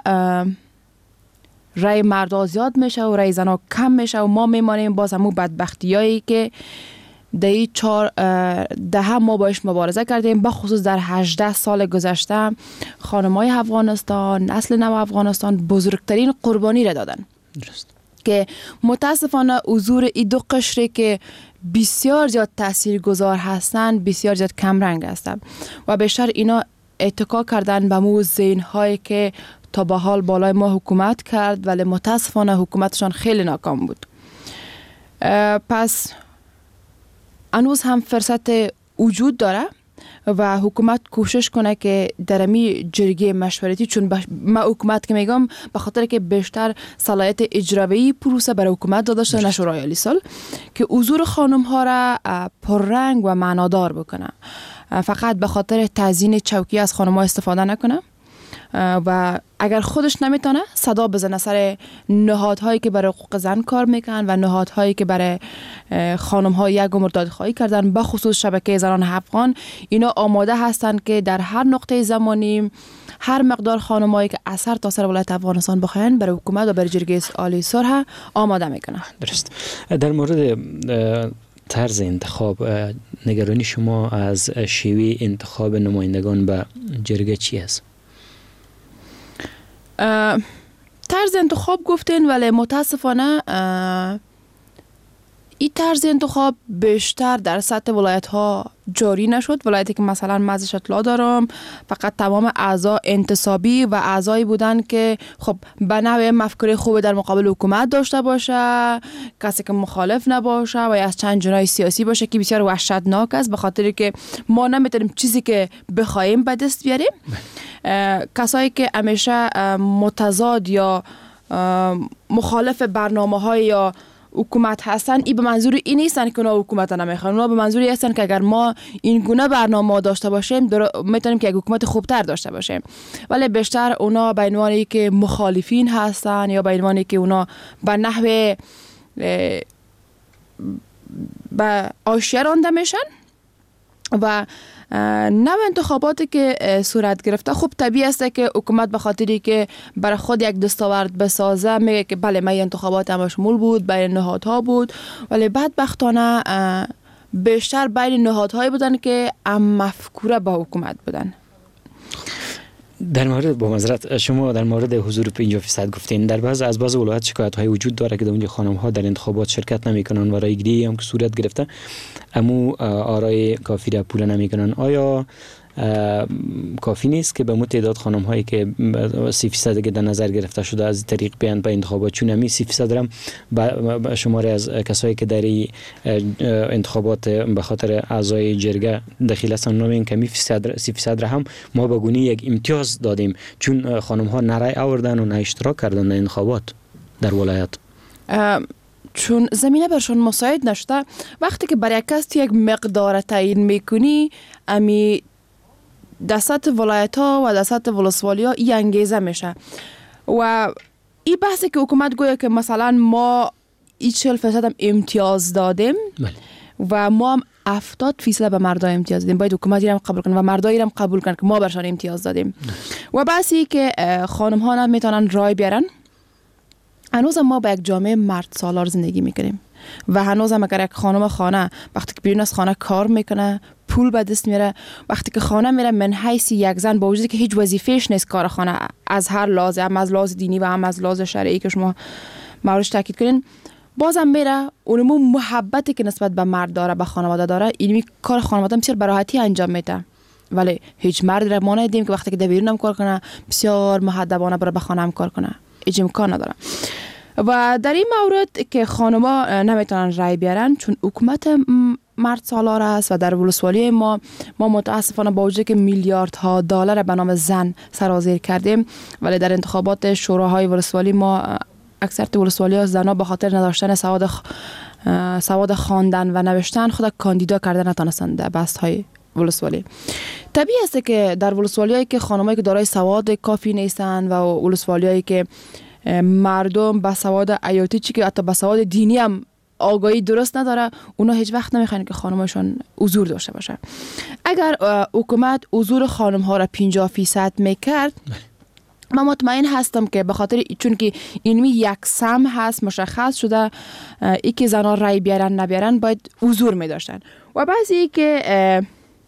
رای مردا زیاد میشه و رای زنا کم میشه و ما میمانیم باز همون بدبختیایی که در این 4 دهه ما باش مبارزه کردیم، بخصوص در 18 سال گذشته خانمای افغانستان، نسل نو افغانستان بزرگترین قربانی را دادن. که متاسفانه حضور این دو قشری که بسیار زیاد تاثیرگذار هستن بسیار زیاد کم رنگ هستن و بیشتر اینا اتکا کردن به مو ذهن‌هایی که تا به حال بالای ما حکومت کرد ولی متاسفانه حکومتشان خیلی ناکام بود. پس هنوز هم فرصت وجود داره و حکومت کوشش کنه که در امی جرگه مشورتی، چون ما حکومت که میگم به خاطر که بیشتر صلاحیت اجرایی پروسه برای حکومت داده شده نه شورای عالی صلح، که حضور خانم ها را پررنگ و معنادار بکنه، فقط به خاطر تزیین چوکی از خانم ها استفاده نکنه و اگر خودش نمیتونه صدا بزنه سر نهادهایی که برای حقوق زن کار میکنن و نهادهایی که برای خانم ها یک عمر دادخواهی کردن، به خصوص شبکه زنان افغان. اینا آماده هستند که در هر نقطه زمانی هر مقدار خانمایی که اثر تاثیر ولایت افغانستان بخواین برای حکومت و برای جرگه عالی صلح آماده میکنن. درست. در مورد طرز انتخاب، نگرانی شما از شیوه انتخاب نمایندگان به جرگه چی است؟ طرز انتخاب گفتین ولی متاسفانه این طرز انتخاب بیشتر در سطح ولایت ها جاری نشد. ولایتی که مثلا من ازش اطلاع دارم فقط تمام اعضا انتصابی و اعضایی بودن که خب به نوع مفکوره خوب در مقابل حکومت داشته باشه، کسی که مخالف نباشه و یا از چند جناح سیاسی باشه که بسیار وحشتناک است، به خاطر که ما نمیتونیم چیزی که بخوایم به دست بیاریم. کسایی که همیشه متضاد یا مخالف برنامه‌های یا حکومت هستن، این به منظور این نیستن که اونا حکومت نمیخوان، اونا به منظوری هستن که اگر ما این گونه برنامه داشته باشیم میتونیم که یک حکومت خوبتر داشته باشیم. ولی بیشتر اونا به عنوانی که مخالفین هستن یا به عنوانی که اونا به نحو به آشیه رانده میشن و نوع انتخاباتی که صورت گرفته خب طبیعی است که حکومت به خاطری که برای خود یک دستاورد بسازه میگه که بله من انتخابات مشمول بود بین نهادها بود، ولی بدبختانه بیشتر بین نهادهایی بودن که مفکوره با حکومت بودن. در مورد با معذرت شما در مورد حضور 50% گفتین، در از بعض ولایات شکایت‌های وجود داره که در اونجا خانم‌ها در انتخابات شرکت نمی‌کنن و رایگیری هم که صورت گرفته امو آرای کافی را پول نمی‌کنن. آیا کافی نیست که به مو تعداد خانم هایی که 30% که در نظر گرفته شده از طریق بیان به انتخابات، چون همی 30% هم به شماره از کسایی که در انتخابات به خاطر اعضای جرگه دخیل هستن نامین کمی 30% را هم ما به گونه یک امتیاز دادیم چون خانم ها نه رای آوردن و نه اشتراک کردن در انتخابات در ولایت، چون زمینه برشون مساعد نشده. وقتی که برای کس یک مقدار تعیین میکنی امی دست ولایت ها و دست ولسوالی ها این انگیزه میشه و این بحثی که حکومت گویا که مثلا ما 40% هم امتیاز دادیم و ما هم 70% به مردای امتیاز دادیم، باید حکومت هم قبول کنه و مردای هم قبول کنه که ما برشان امتیاز دادیم و بحثی که خانم ها نمیتونن رای بیارن. هنوز ما با یک جامعه مرد سالار زندگی میکنیم و هنوز هم اگر یک خانم خانه وقتی که بیرون از خانه کار میکنه پول به دست میره، وقتی که خانه میره من حیث یک زن با وجودی که هیچ وظیفهش نیست کار خانه از هر لحاظ، هم از لحاظ دینی و هم از لحاظ شرعی که شما موردش تاکید کنین، بازم میره اونمو محبتی که نسبت به مرد داره به خانواده داره اینمی کار خانواده بسیار به راحتی انجام میده. ولی هیچ مرد را ما ندیدیم که وقتی که در بیرون هم کار کنه بسیار مؤدبانه بره به خانه هم کار کنه، هیچ امکان نداره. و در این مورد که خانم‌ها نمیتونن رای بیارن چون حکومت مرد سالار است و در ولسوالی ما متاسفانه با وجودی که میلیاردها دلار به نام زن سرازیر کردیم، ولی در انتخابات شوراهای ولسوالی ما اکثر ولسوالی‌ها زنها به خاطر نداشتن سواد خواندن و نوشتن خود کاندیدا کردن نتونستند در بست‌های ولسوالی. طبیعی است که در ولسوالی‌هایی که خانم‌هایی که دارای سواد کافی نیستند و ولسوالی‌هایی که مردم با سواد حیاتی چی که حتی با سواد دینی هم آگاهی درست نداره، اونا هیچ وقت نمیخوان که خانمشون حضور داشته باشه. اگر حکومت حضور خانم ها را 50% میکرد من مطمئن هستم که به خاطر چون که اینمی یک سم هست مشخص شده ای که زنها رای بیارن نبیارن باید حضور میداشتن و بعضی که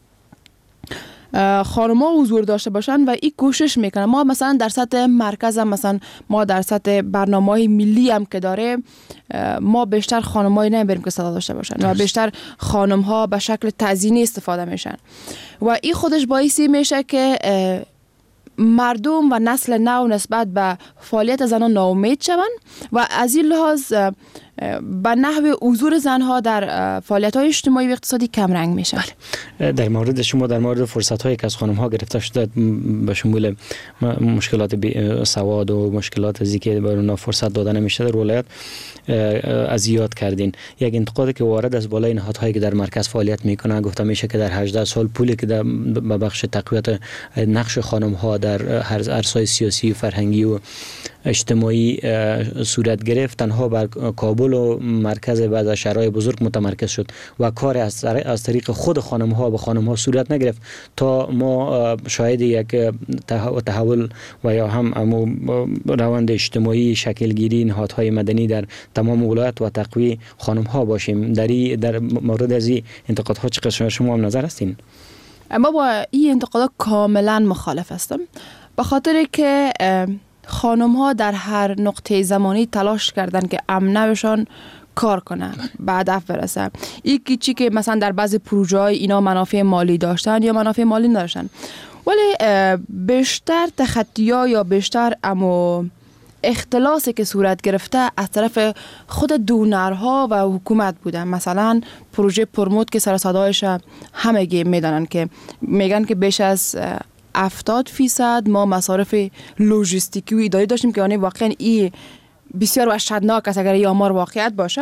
خانم‌ها حضور داشته باشن و این کوشش میکنن. ما مثلا در سطح مرکز هم مثلا ما در سطح برنامه‌های ملی هم که داره ما بیشتر خانم‌هایی نمیبریم که صدا داشته باشن و بیشتر خانم‌ها به شکل تعزینی استفاده میشن و این خودش باعثی میشه که مردم و نسل نو نسبت به فعالیت زنان ناامید شوند و از این لحاظ به نحو حضور زنها در فعالیت‌های اجتماعی و اقتصادی کم رنگ میشه. در مورد شما در مورد فرصت‌هایی که از خانم‌ها گرفته شده به شمول مشکلات سواد و مشکلات از اینکه به اونها فرصت داده نمیشه در ولایت از یاد کردین. یک انتقادی که وارد از بالای نهادهایی که در مرکز فعالیت میکنه گفته میشه که در 18 سال پولی که در بخش تقویت نقش خانم‌ها در هر عرصه‌های سیاسی، فرهنگی و اجتماعی صورت گرفت تنها بر کابل و مرکز بعض از شهرهای بزرگ متمرکز شد و کار از طریق خود خانم‌ها به خانم‌ها صورت نگرفت تا ما شاهد یک تحول و یا هم روند اجتماعی شکلگیری نهادهای مدنی در تمام ولایت و تقویت خانم‌ها باشیم. در مورد از این انتقادها چقدر شما هم نظر هستین؟ اما با این انتقادات کاملا مخالف هستم به خاطر که خانم ها در هر نقطه زمانی تلاش کردن که امنشان کار کنه بعد هدف برسه. یکی چی که مثلا در بعضی پروژه های اینا منافع مالی داشتن یا منافع مالی نداشتن، ولی بیشتر تخطی‌ها یا بیشتر اختلاسی که صورت گرفته از طرف خود دونرها و حکومت بودن. مثلا پروژه پرمود که سر صدایش همگی میدانن که میگن که بیش از 70% ما مصارف لوجستیکی و اداری داشتیم که آنه واقعا این بسیار وحشتناک است اگر این آمار واقعیت باشه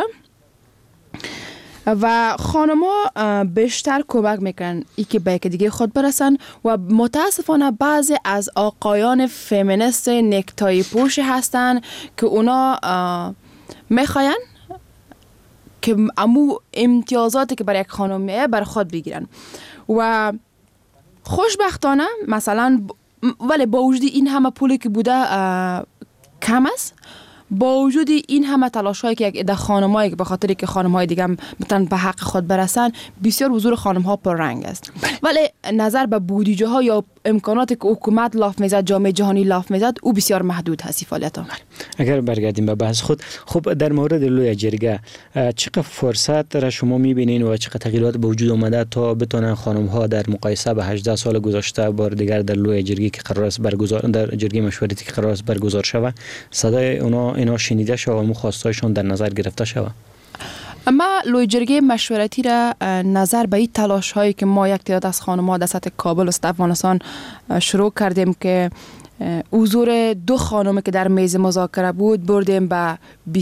و خانم‌ها بیشتر کمک میکنن ای که به دیگه خود برسن و متاسفانه بعضی از آقایان فمینیست نکتای پوش هستن که اونا میخواین که امو امتیازاتی که برای یک خانم میه بر خود بگیرن و خوشبختانه مثلا ولی با وجود این همه پولی که بوده کم است، با وجود این همه تلاش هایی که یک عده خانمایی که به خاطر که خانم های دیگه بتونن به حق خود برسن، بسیار حضور خانم ها پر رنگ است. ولی نظر به بودجه ها یا امکاناتی که حکومت لاف میزد، جامعه جهانی لاف میزد، او بسیار محدود هست فعالیت ها. اگر برگردیم به بحث خود، خب در مورد لوی جرگه چقدر فرصت را شما میبینین و چقدر تغییرات به وجود اومده تا بتونن خانم ها در مقایسه به 18 سال گذشته بار دیگر در لوی جرگه که قرار است برگزار، در جرگه مشورتی که قرار است برگزار شود، صدای اینا شنیده شود و مخواستایشون در نظر گرفته شود؟ ما لوی جرگه مشورتی را نظر به این تلاش هایی که ما یک تعداد از خانم‌ها در سطح کابل و افغانستان شروع کردیم که حضور 2 خانم که در میز مذاکره بود بردیم به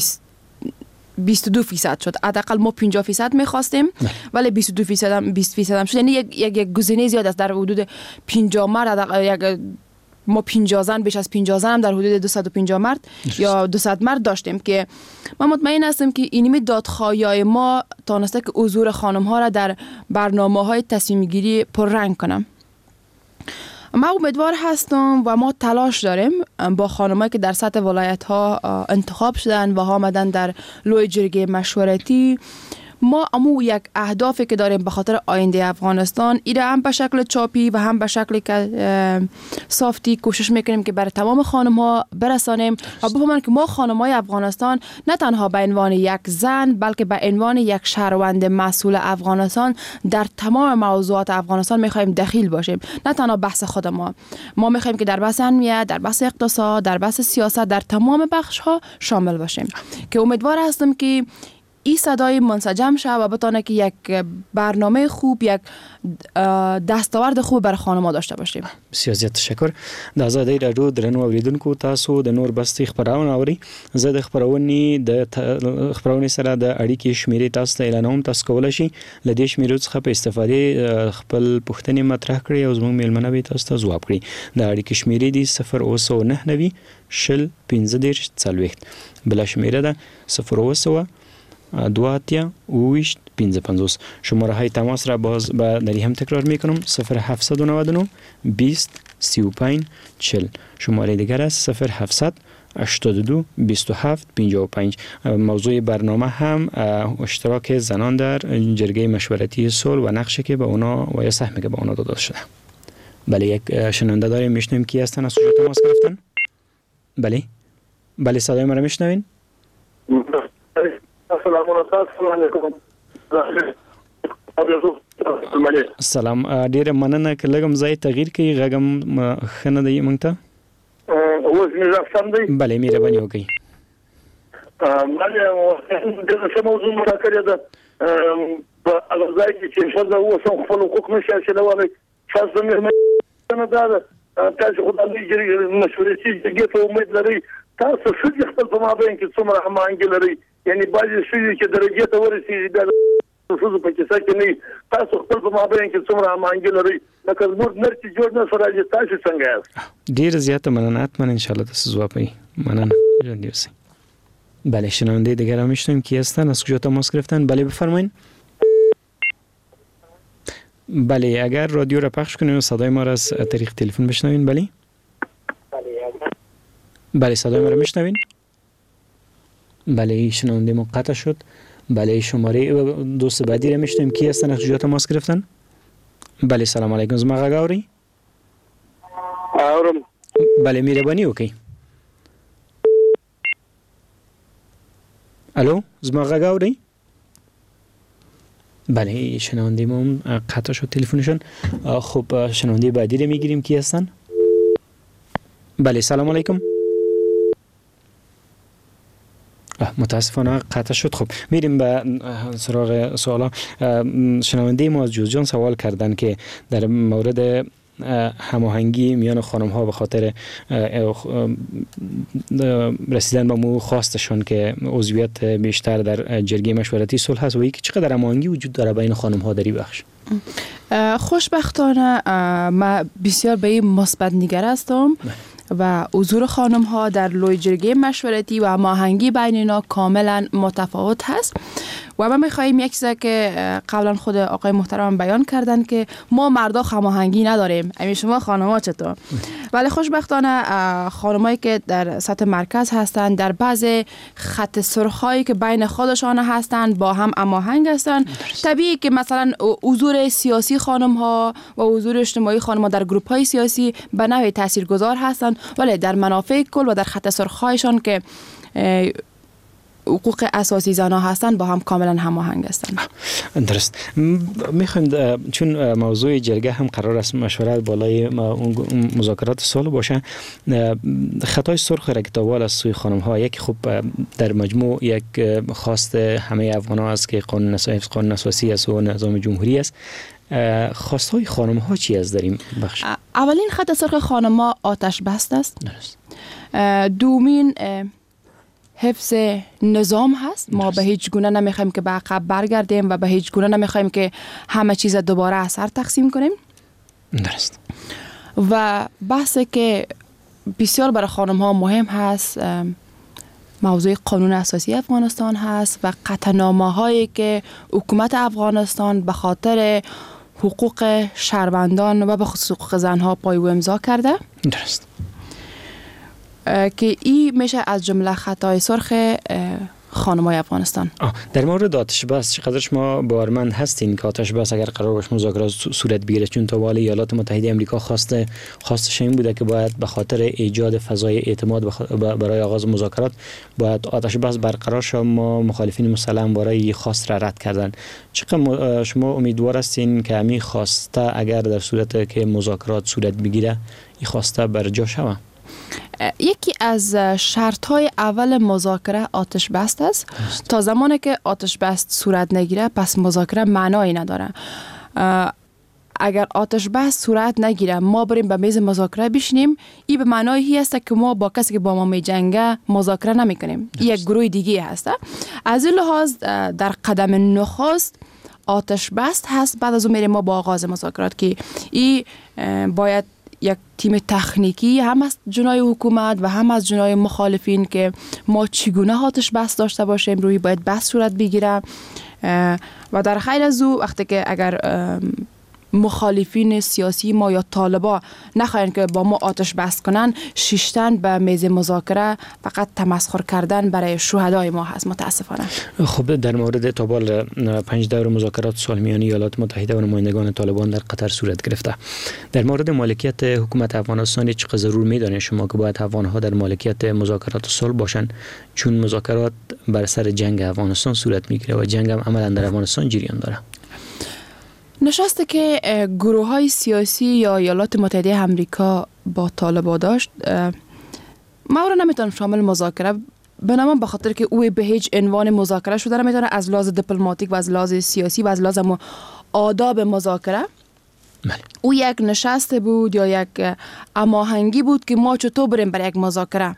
22% شد. حداقل ما 50% می‌خواستیم ولی 22% هم 20% هم شد. یعنی یک گزینه زیاد است. در حدود 50 مرد، ما 50 زن، بیش از 50 زن هم در حدود 250 مرد یا 200 مرد داشتیم که من مطمئن هستم که اینمی دادخواهی ما تانسته که حضور خانم ها را در برنامه‌های تصمیم گیری پررنگ کنم. ما امیدوار هستم و ما تلاش داریم با خانمایی که در سطح ولایت ها انتخاب شدن و آمدن در لوی جرگه مشورتی، ما امو یک اهدافی که داریم به خاطر آینده افغانستان، ایره هم به شکل چاپی و هم به شکل سافتی کوشش میکنیم که برای تمام خانم ها برسانیم و بفهمن که ما خانم های افغانستان نه تنها به عنوان یک زن بلکه به عنوان یک شهروند مسئول افغانستان در تمام موضوعات افغانستان میخوایم دخیل باشیم. نه تنها بحث خود ما میخوایم که در بحث امنیت، در بحث اقتصاد، در بحث سیاست، در تمام بخش ها شامل باشیم که امیدوار هستم که این صدای منسجم شد و بتونه که یک برنامه خوب، یک دستاورد خوب برای خانم‌ها داشته باشیم. بسیار زیاد تشکر. د آزادۍ راډیو درنو اوریدونکو، تاسو د نور بستي خبرونه اوري. زه د خبرونې سره د اړیکې شمیرې تاسو ته اعلانوم. تاسو کولای شئ له دې شمیرو څخه په استفادې خپل پوښتنې مطرح کړئ او زموږ میلمنه به تاسو ته ځواب کړي. د اړیکې شمیرې دی 0990 شل 15 40. بل شمیره ده 09 دواتیا اویشت 55. شماره های تماس را باز در هم تکرار می کنم 0799 20 35 40. شماره دیگر است 0700 82 27 55. موضوع برنامه هم اشتراک زنان در جرگه مشورتی صلح و نقشی که به اونا و یا سهمی که به اونا داده شده. بله، یک شنونده داریم، میشنویم کی هستن، از کجا تماس گرفتن؟ بله صدای ما را میشنوین؟ سلام، ډیره مننه که لږم ځای تغییر کړئ، غږم ښه نه دی موږ ته. اوس مې رافتم دی؟ بله، مهرباني وکړئ. دغه موضوع مذاکره ده په هغه ځای کې چې ښځه اوس هم خپل حقوق نشي حاصلولی. ښځه مېرمنه دا ده، تاسو خو د مشورتي جرګې ته امید لرئ، تاسو ښځې خپل په مابین کې څومره هماهنګي لرئ؟ یعنی بعضې ښځې چې درجې ته ورسېږي بیا د ښځو په کیسه کې نه وي، تاسو خپل په مابین کې څومره هماهنګي لرئ؟ لکه زموږ نر چې جوړ نه سره راځي، تاسو څنګه یاست؟ ډېره زیاته مننه، حتما انشاءالله تاسو ځواب کوئ. مننه، ژوندي اوسئ. بله، شنونده دیگر هم میشنویم کی هستن، از کجا تماس گرفتن؟ بله بفرمایید. بله، اگر رادیو را پخش کنین و صدای ما را از طریق تلفن بشنوین. بله صدای ما را میشنوین؟ بله، شنونده ما قطع شد. بله، شماره دوست بعدی را میشنویم کی هستن، از کجا تماس گرفتن؟ بله سلام علیکم، زما غږ اورئ؟ اورم. بله مهرباني وکړئ. الو، زما غږ اورئ؟ بله، شنونده ما قطع شد تلفنشون. خب شنونده بعدی را میگیریم کی هستن؟ بله سلام علیکم. متاسفانه قطع شد. خب میریم به سراغ سوالا. شنونده ما از جوزجان سوال کردن که در مورد هماهنگی میان خانم ها به خاطر رسیدن به مو خواستشون که عضویت بیشتر در جرگه مشورتی صلح هست و اینکه چقدر هماهنگی وجود داره بین خانم ها در این بخش. خوشبختانه ما بسیار به این مثبت نگر هستم. و حضور خانم ها در لوی جرگه مشورتی و هماهنگی بین اینا کاملا متفاوت هست. و ما میخواییم یک چیزی که قبلا خود آقای محترم بیان کردن که ما مردا هماهنگی نداریم، همین شما خانم‌ها چطور؟ ولی خوشبختانه خانمایی که در سطح مرکز هستند در بعض خط سرخایی که بین خودشان هستند با هم هماهنگ هستند. طبیعی که مثلا حضور سیاسی خانم‌ها و حضور اجتماعی خانم‌ها در گروه‌های سیاسی به نوعی تاثیرگذار هستند، ولی در منافع کل و در خط سرخهایشان که حقوق اساسی زنها هستند با هم کاملا هماهنگ هستند. درست. میخوایم چون موضوع جرگه هم قرار است مشورت بالای مذاکرات صلح باشه، خطای سرخ را که تاوال از سوی خانم ها، یک خب در مجموع یک خواست همه افغان ها است که قانون اساسی است و نظام جمهوری است. خواستهای خانم ها چی است در این بخش؟ اولین خط سرخ خانم ها آتش بست است. درست. دومین حفظ نظام هست. ما به هیچ گونه نمیخوایم که به عقب برگردیم و به هیچ گونه نمیخوایم که همه چیز دوباره از سر تقسیم کنیم. درست. و بحثی که بسیار برای خانم ها مهم هست موضوع قانون اساسی افغانستان هست و قطعنامه هایی که حکومت افغانستان به خاطر حقوق شهروندان و به خصوص حقوق زنها پای و امضا کرده. درست. که این میشه از جمله خطای سرخ خانمای افغانستان. در مورد آتش بس چقدر شما باورمند هستین که آتش بس اگر قرار باشه مذاکرات صورت بگیره؟ چون تا حالا ایالات متحده آمریکا خواستش این بوده که باید به خاطر ایجاد فضای اعتماد برای آغاز مذاکرات باید آتش بس برقرار شه. ما مخالفین مسلم برای خواست را رد کردن. چقدر شما امیدوار هستین که همین خواسته اگر در صورت که مذاکرات صورت بگیره این خواسته برجا شود؟ یکی از شرط‌های اول مذاکره آتش بست است. تا زمانی که آتش بست صورت نگیره پس مذاکره معنایی نداره. اگر آتش بست صورت نگیره ما بریم به میز مذاکره بشینیم، این به معنای هست که ما با کسی که با ما میجنگه مذاکره نمی‌کنیم. یک گروه دیگه هست. از این لحاظ در قدم نخست آتش بست هست. بعد از اون میریم ما با آغاز مذاکرات که این باید یک تیم تکنیکی هم از جنای حکومت و هم از جنای مخالفین که ما چگونه آتش بس داشته باشیم روی باید بس صورت بگیره. و در خیر از او وقتی که اگر مخالفین سیاسی ما یا طالبا نخواهند که با ما آتش بس کنن، شیشتن به میز مذاکره فقط تمسخر کردن برای شهدای ما هست متاسفانه. خب در مورد تابال 5 دور مذاکرات صلح میان ایالات متحده و نمایندگان طالبان در قطر صورت گرفته، در مورد مالکیت حکومت افغانستان چقدر ضرور میدانید شما که باید افغانها در مالکیت مذاکرات صلح باشن، چون مذاکرات بر سر جنگ افغانستان صورت میگیره و جنگ هم عملا در افغانستان جریان داره؟ نشسته که گروه های سیاسی یا ایالات متحده آمریکا با طالبا داشت، ما رو نمیتونم شامل مذاکره بنامم، به خاطر که او به هیچ عنوان مذاکره شده نمیتونه از لحاظ دیپلماتیک و از لحاظ سیاسی و از لحاظ آداب مذاکره. او یک نشسته بود یا یک هماهنگی بود که ما چطور بریم برای یک مذاکره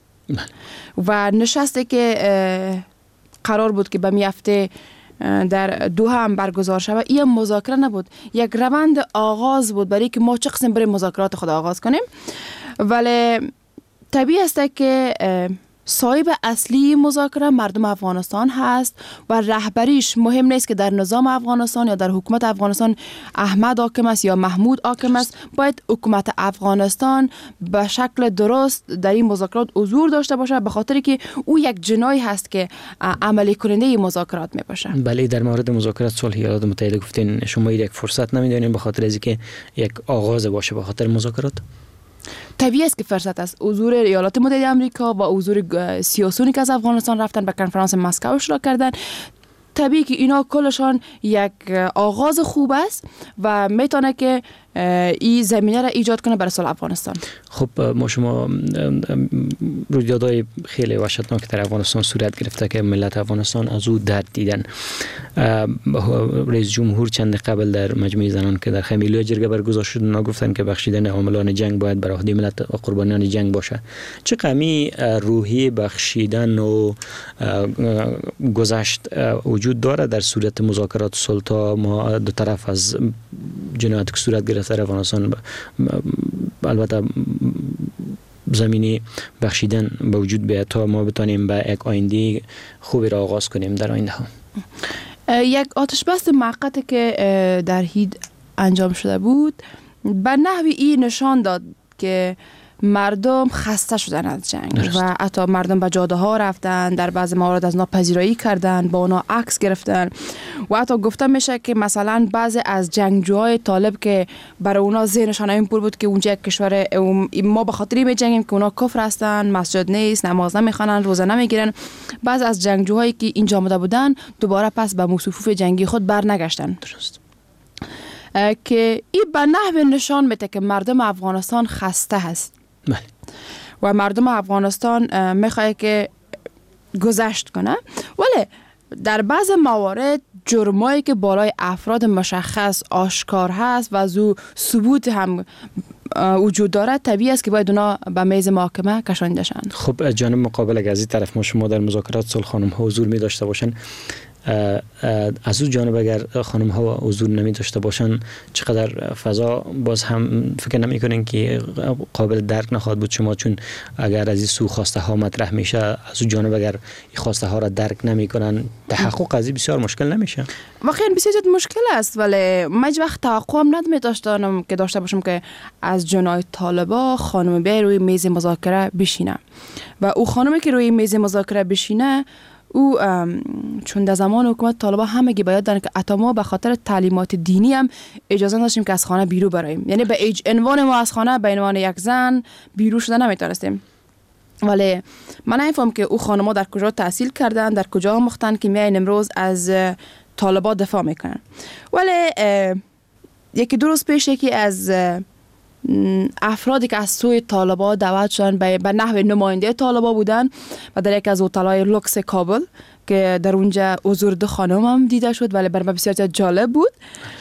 و نشسته که قرار بود که به میفته در دوحه هم برگزار شود. این مذاکره نبود، یک روند آغاز بود برای که ما چه قسم برای مذاکرات خود آغاز کنیم. ولی طبیعی است که صاحب اصلی مذاکره مردم افغانستان هست و رهبریش مهم نیست که در نظام افغانستان یا در حکومت افغانستان احمد حاکم است یا محمود حاکم است. باید حکومت افغانستان به شکل درست در این مذاکرات حضور داشته باشه، به خاطر که او یک جناحی هست که عملی کننده مذاکرات می باشه. بله، در مورد مذاکرات صلح ایالات متحده گفتین شما یک فرصت نمیدونین به خاطر از اینکه یک آغاز باشه به خاطر مذاکرات؟ طبیعی است که فرصت است. حضور ایالات متحده آمریکا و حضور سیاسیونی که از افغانستان رفتن به کنفرانس مسکو اشتراک کردن، طبیعی که اینا کلشان یک آغاز خوب است و میتونه که این زمینه را ایجاد کنه برای صلح افغانستان. خب ما شما رویدادهای خیلی وحشتناک در افغانستان صورت گرفته که ملت افغانستان از او درد دیدن. رئیس جمهور چند قبل در مجمع زنان که در خیمه لوی جرگه برگزار شد گفتن که بخشیدن عاملان جنگ باید بر عهده ملت و قربانیان جنگ باشه. چه قمی روحی بخشیدن و گذشت وجود داره در صورت مذاکرات صلح تا ما دو طرف از جنایت که صورت گرفته در افغانستان البته زمینه بخشیدن به وجود بیاد تا ما بتانیم به یک آینده خوبی را آغاز کنیم در آینده ها. یک آتش بس موقتی که در هید انجام شده بود به نحوی این نشان داد که مردم خسته شدن از جنگ و حتی مردم به جاده ها رفتن، در بعض موارد از ناپذیرایی کردن، با اونا عکس گرفتن و حتی گفته میشه که مثلا بعضی از جنگجوهای طالب که برای اونا ذهنشان این پول بود که اونجا یک کشور ما به خاطری میجنگیم که اونا کفر هستن، مسجد نیست، نماز نمیخوانن، روزه نمیگیرن، بعض از جنگجوهایی که اینجا آمده بودن دوباره پس به صفوف جنگی خود برنگشتن. درست. که این به نحو نشان میده که مردم افغانستان خسته هست. بله. و مردم افغانستان میخواد که گذشت کنه، ولی در بعض موارد جرمایی که بالای افراد مشخص آشکار هست و زو ثبوت هم وجود داره طبیعی است که باید اونا به میز محاکمه کشانده شن. خب از جانب مقابل اگر از این طرف ما شما در مذاکرات صلح خانم ها حضور می داشته باشن، از اون جانب اگر خانم ها حضور نمی داشته باشن چقدر فضا باز هم فکر نمی کنین که قابل درک نخواهد بود شما، چون اگر از این سو خواسته ها مطرح میشه از اون جانب اگر این خواسته ها را درک نمی کنن تحقق از این بسیار مشکل نمیشه؟ واقعا بسیار مشکل است، ولی من هیچ وقت توقع هم نداشته داشتم که داشته باشم که از جنای طالبا خانم بیای روی میز مذاکره بشینه و او خانمی که روی میز مذاکره بشینه او چون در زمان حکومت طالبان همگی باید دارن که حتی ما به خاطر تعلیمات دینی هم اجازه نداشتیم که از خانه بیرون براییم، یعنی به عنوان ما از خانه به عنوان یک زن بیرون شده نمیتونستیم. ولی من نمیفهم که او خانم‌ها در کجا تحصیل کردن، در کجا مختن که میاین امروز از طالبان دفاع میکنن. ولی یکی دو روز پیش یکی از افرادی که از سوی طالبان دعوت شدن به نحو نماینده طالبان بودن و در یک از هتل‌های لوکس کابل که در اونجا حضور دو خانم هم دیده شد، ولی برای من بسیار جالب بود.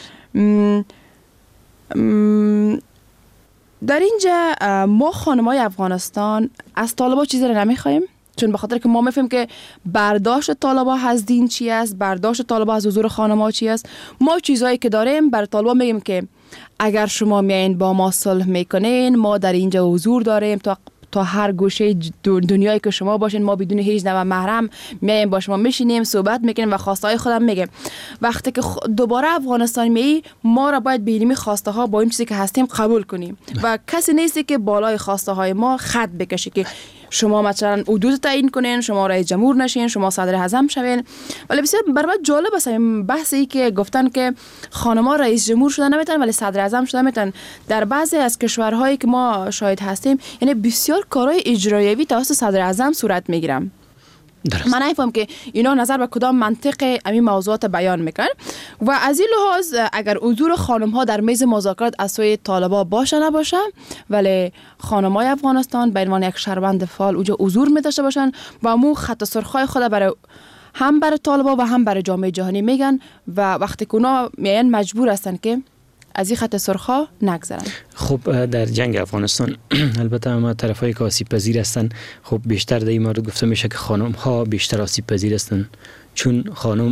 در اینجا ما خانم‌های افغانستان از طالبان چیزی را نمیخوایم، چون به خاطر که ما میفهمیم که برداشت طالبان از دین چی است، برداشت طالبان از حضور خانم‌ها چی است. ما چیزایی که داریم بر طالبان میگیم که اگر شما میایین با ما صلح میکنین ما در اینجا حضور داریم تا هر گوشه دنیایی که شما باشین، ما بدون هیچ نوع محرم میایم با شما میشینیم صحبت میکنیم و خواسته های خودم میگم. وقتی که دوباره افغانستان میایی ما را باید به علمی خواسته ها با این چیزی که هستیم قبول کنیم و کسی نیستی که بالای خواسته های ما خط بکشه که شما مثلا حدود تعیین کنین، شما رئیس جمهور نشین، شما صدر اعظم شوین. ولی بسیار برای جالب است این بحثی که گفتن که خانم‌ها رئیس جمهور شدن نمیتونن ولی صدر اعظم شدن میتونن. در بعضی از کشورهایی که ما شاهد هستیم یعنی بسیار کارهای اجراییوی توسط صدر اعظم صورت میگیرن. من نمیفهم که اینا نظر به کدام منطق این موضوعات بیان میکنن و از این لحاظ اگر حضور خانم ها در میز مذاکرات از سوی طالبان باشه نباشه، ولی خانم های افغانستان به عنوان یک شهروند فعال اونجا حضور میداشته باشن و مو خط سرخای خود برای هم برای طالبان و هم برای جامعه جهانی میگن و وقتی که اونا میان مجبور هستن که از این خط سرخا نگذرن. خب در جنگ افغانستان البته ما طرفای که آسیب پذیر هستن، خب بیشتر در این مورد گفته میشه که خانم ها بیشتر آسیب پذیر هستن، چون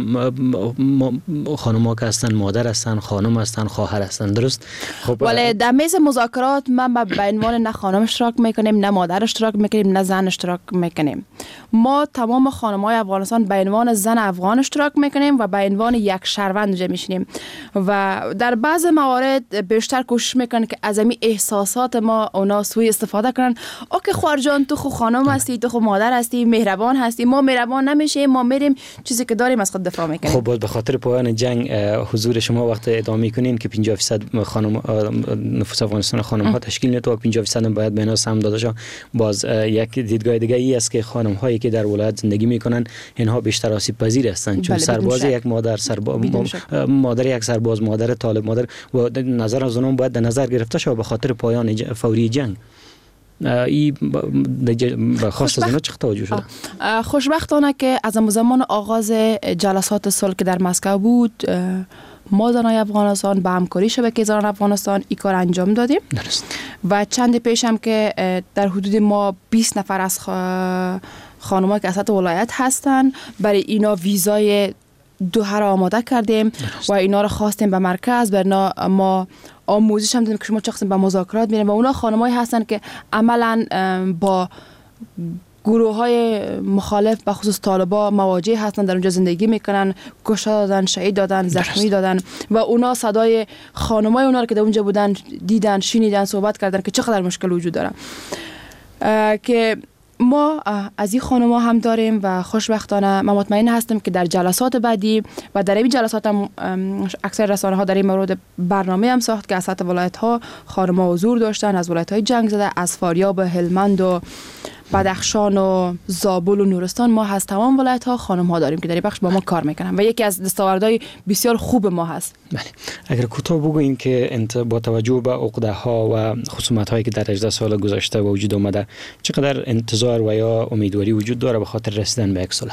خانم ها که هستن مادر هستن، خانم هستن، خواهر هستن. درست؟ خب ولی در میز مذاکرات ما به عنوان نه خانم اشتراک میکنیم، نه مادر اشتراک میکنیم، نه زن اشتراک میکنیم. ما تمام خانم های افغانستان به عنوان زن افغان اشتراک میکنیم و به عنوان یک شهروند اونجا میشینیم و در بعض موارد بیشتر کوشش میکنن که از این احساسات ما اونا سوء استفاده کنن. اوکی خواهر جان تو خو خانم هستی، تو خو مادر هستی، مهربان هستی، ما مهربان نمیشیم، ما میریم چیزی که داریم از خود دفاع میکنیم. خب باز به خاطر پایان جنگ حضور شما وقت ادامه میکنین که 50% خانم نفوس افغانستان خانم ها تشکیل میده و 50% باید به اینا سهم داده شه. باز یک دیدگاه دیگه ای است که خانم هایی که در ولایت زندگی میکنن اینها بیشتر آسیب پذیر هستند، چون سرباز یک مادر یک سرباز، مادر طالب، مادر و نظر از اونها باید در نظر گرفته شه به خاطر پایان فوری جنگ. ای به خواست از اینا چه توجه شده؟ خوشبختانه که از زمان آغاز جلسات صلح که در مسکو بود ما زنای افغانستان به همکاری شبکه زنان افغانستان این کار انجام دادیم. درست. و چند پیش هم که در حدود ما 20 نفر از خانم‌ها که از سطح ولایت هستن برای اینا ویزای دوحه را آماده کردیم. درست. و اینا را خواستیم به مرکز برنا ما آموزش هم دیدیم که شما چه قسم به مذاکرات میرین و اونا خانمایی هستن که عملا با گروه های مخالف به خصوص طالبا مواجه هستن، در اونجا زندگی میکنن، کشته دادن، شهید دادن، زخمی دادن و اونا صدای خانمای اونا رو که در اونجا بودن دیدن، شنیدن، صحبت کردن که چقدر مشکل وجود داره. که ما از این خانم‌ها هم داریم و خوشبختانه من مطمئن هستم که در جلسات بعدی و در این جلسات هم اکثر رسانه‌ها در این مورد برنامه هم ساخت که از سطح ولایت‌ها خانم‌ها حضور داشتن، از ولایت‌های جنگ زده، از فاریاب و هلمند و بدخشان و زابل و نورستان. ما از تمام ولایت‌ها خانم‌ها داریم که در این بخش با ما کار میکنن و یکی از دستاوردهای بسیار خوب ما هست. بله، اگر کوتاه بگوییم که با توجه به عقده‌ها و خصومت‌هایی که در 18 سال گذشته وجود آمده، چقدر انتظار و یا امیدواری وجود داره به خاطر رسیدن به یک صلح؟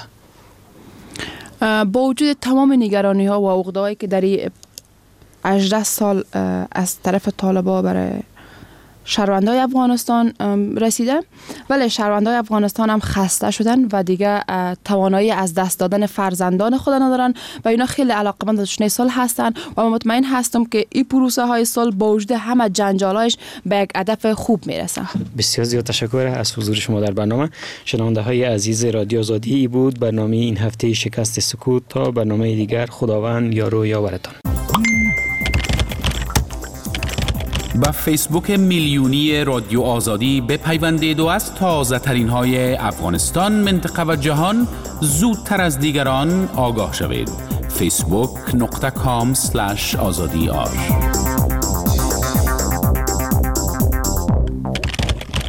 با وجود تمام نگرانی‌ها و عقده‌هایی که در 18 سال از طرف طالبان برای شهروندای افغانستان رسیده، ولی شهروندای افغانستان هم خسته شدن و دیگه توانایی از دست دادن فرزندان خود ندارن و اینا خیلی علاقه‌مند به جشن صلح هستن و من مطمئن هستم که این پروسه های صلح با وجود همه جنجالایش به یک هدف خوب میرسه. بسیار زیاد تشکر از حضور شما در برنامه. شنونده های عزیز رادیو آزادی، ای بود برنامه این هفته شکست سکوت. تا برنامه دیگر، خداوند یار و یاورتان. با فیسبوک میلیونی رادیو آزادی بپیوندید و از تازه ترین های افغانستان، منطقه و جهان زودتر از دیگران آگاه شوید. facebook.com/azadi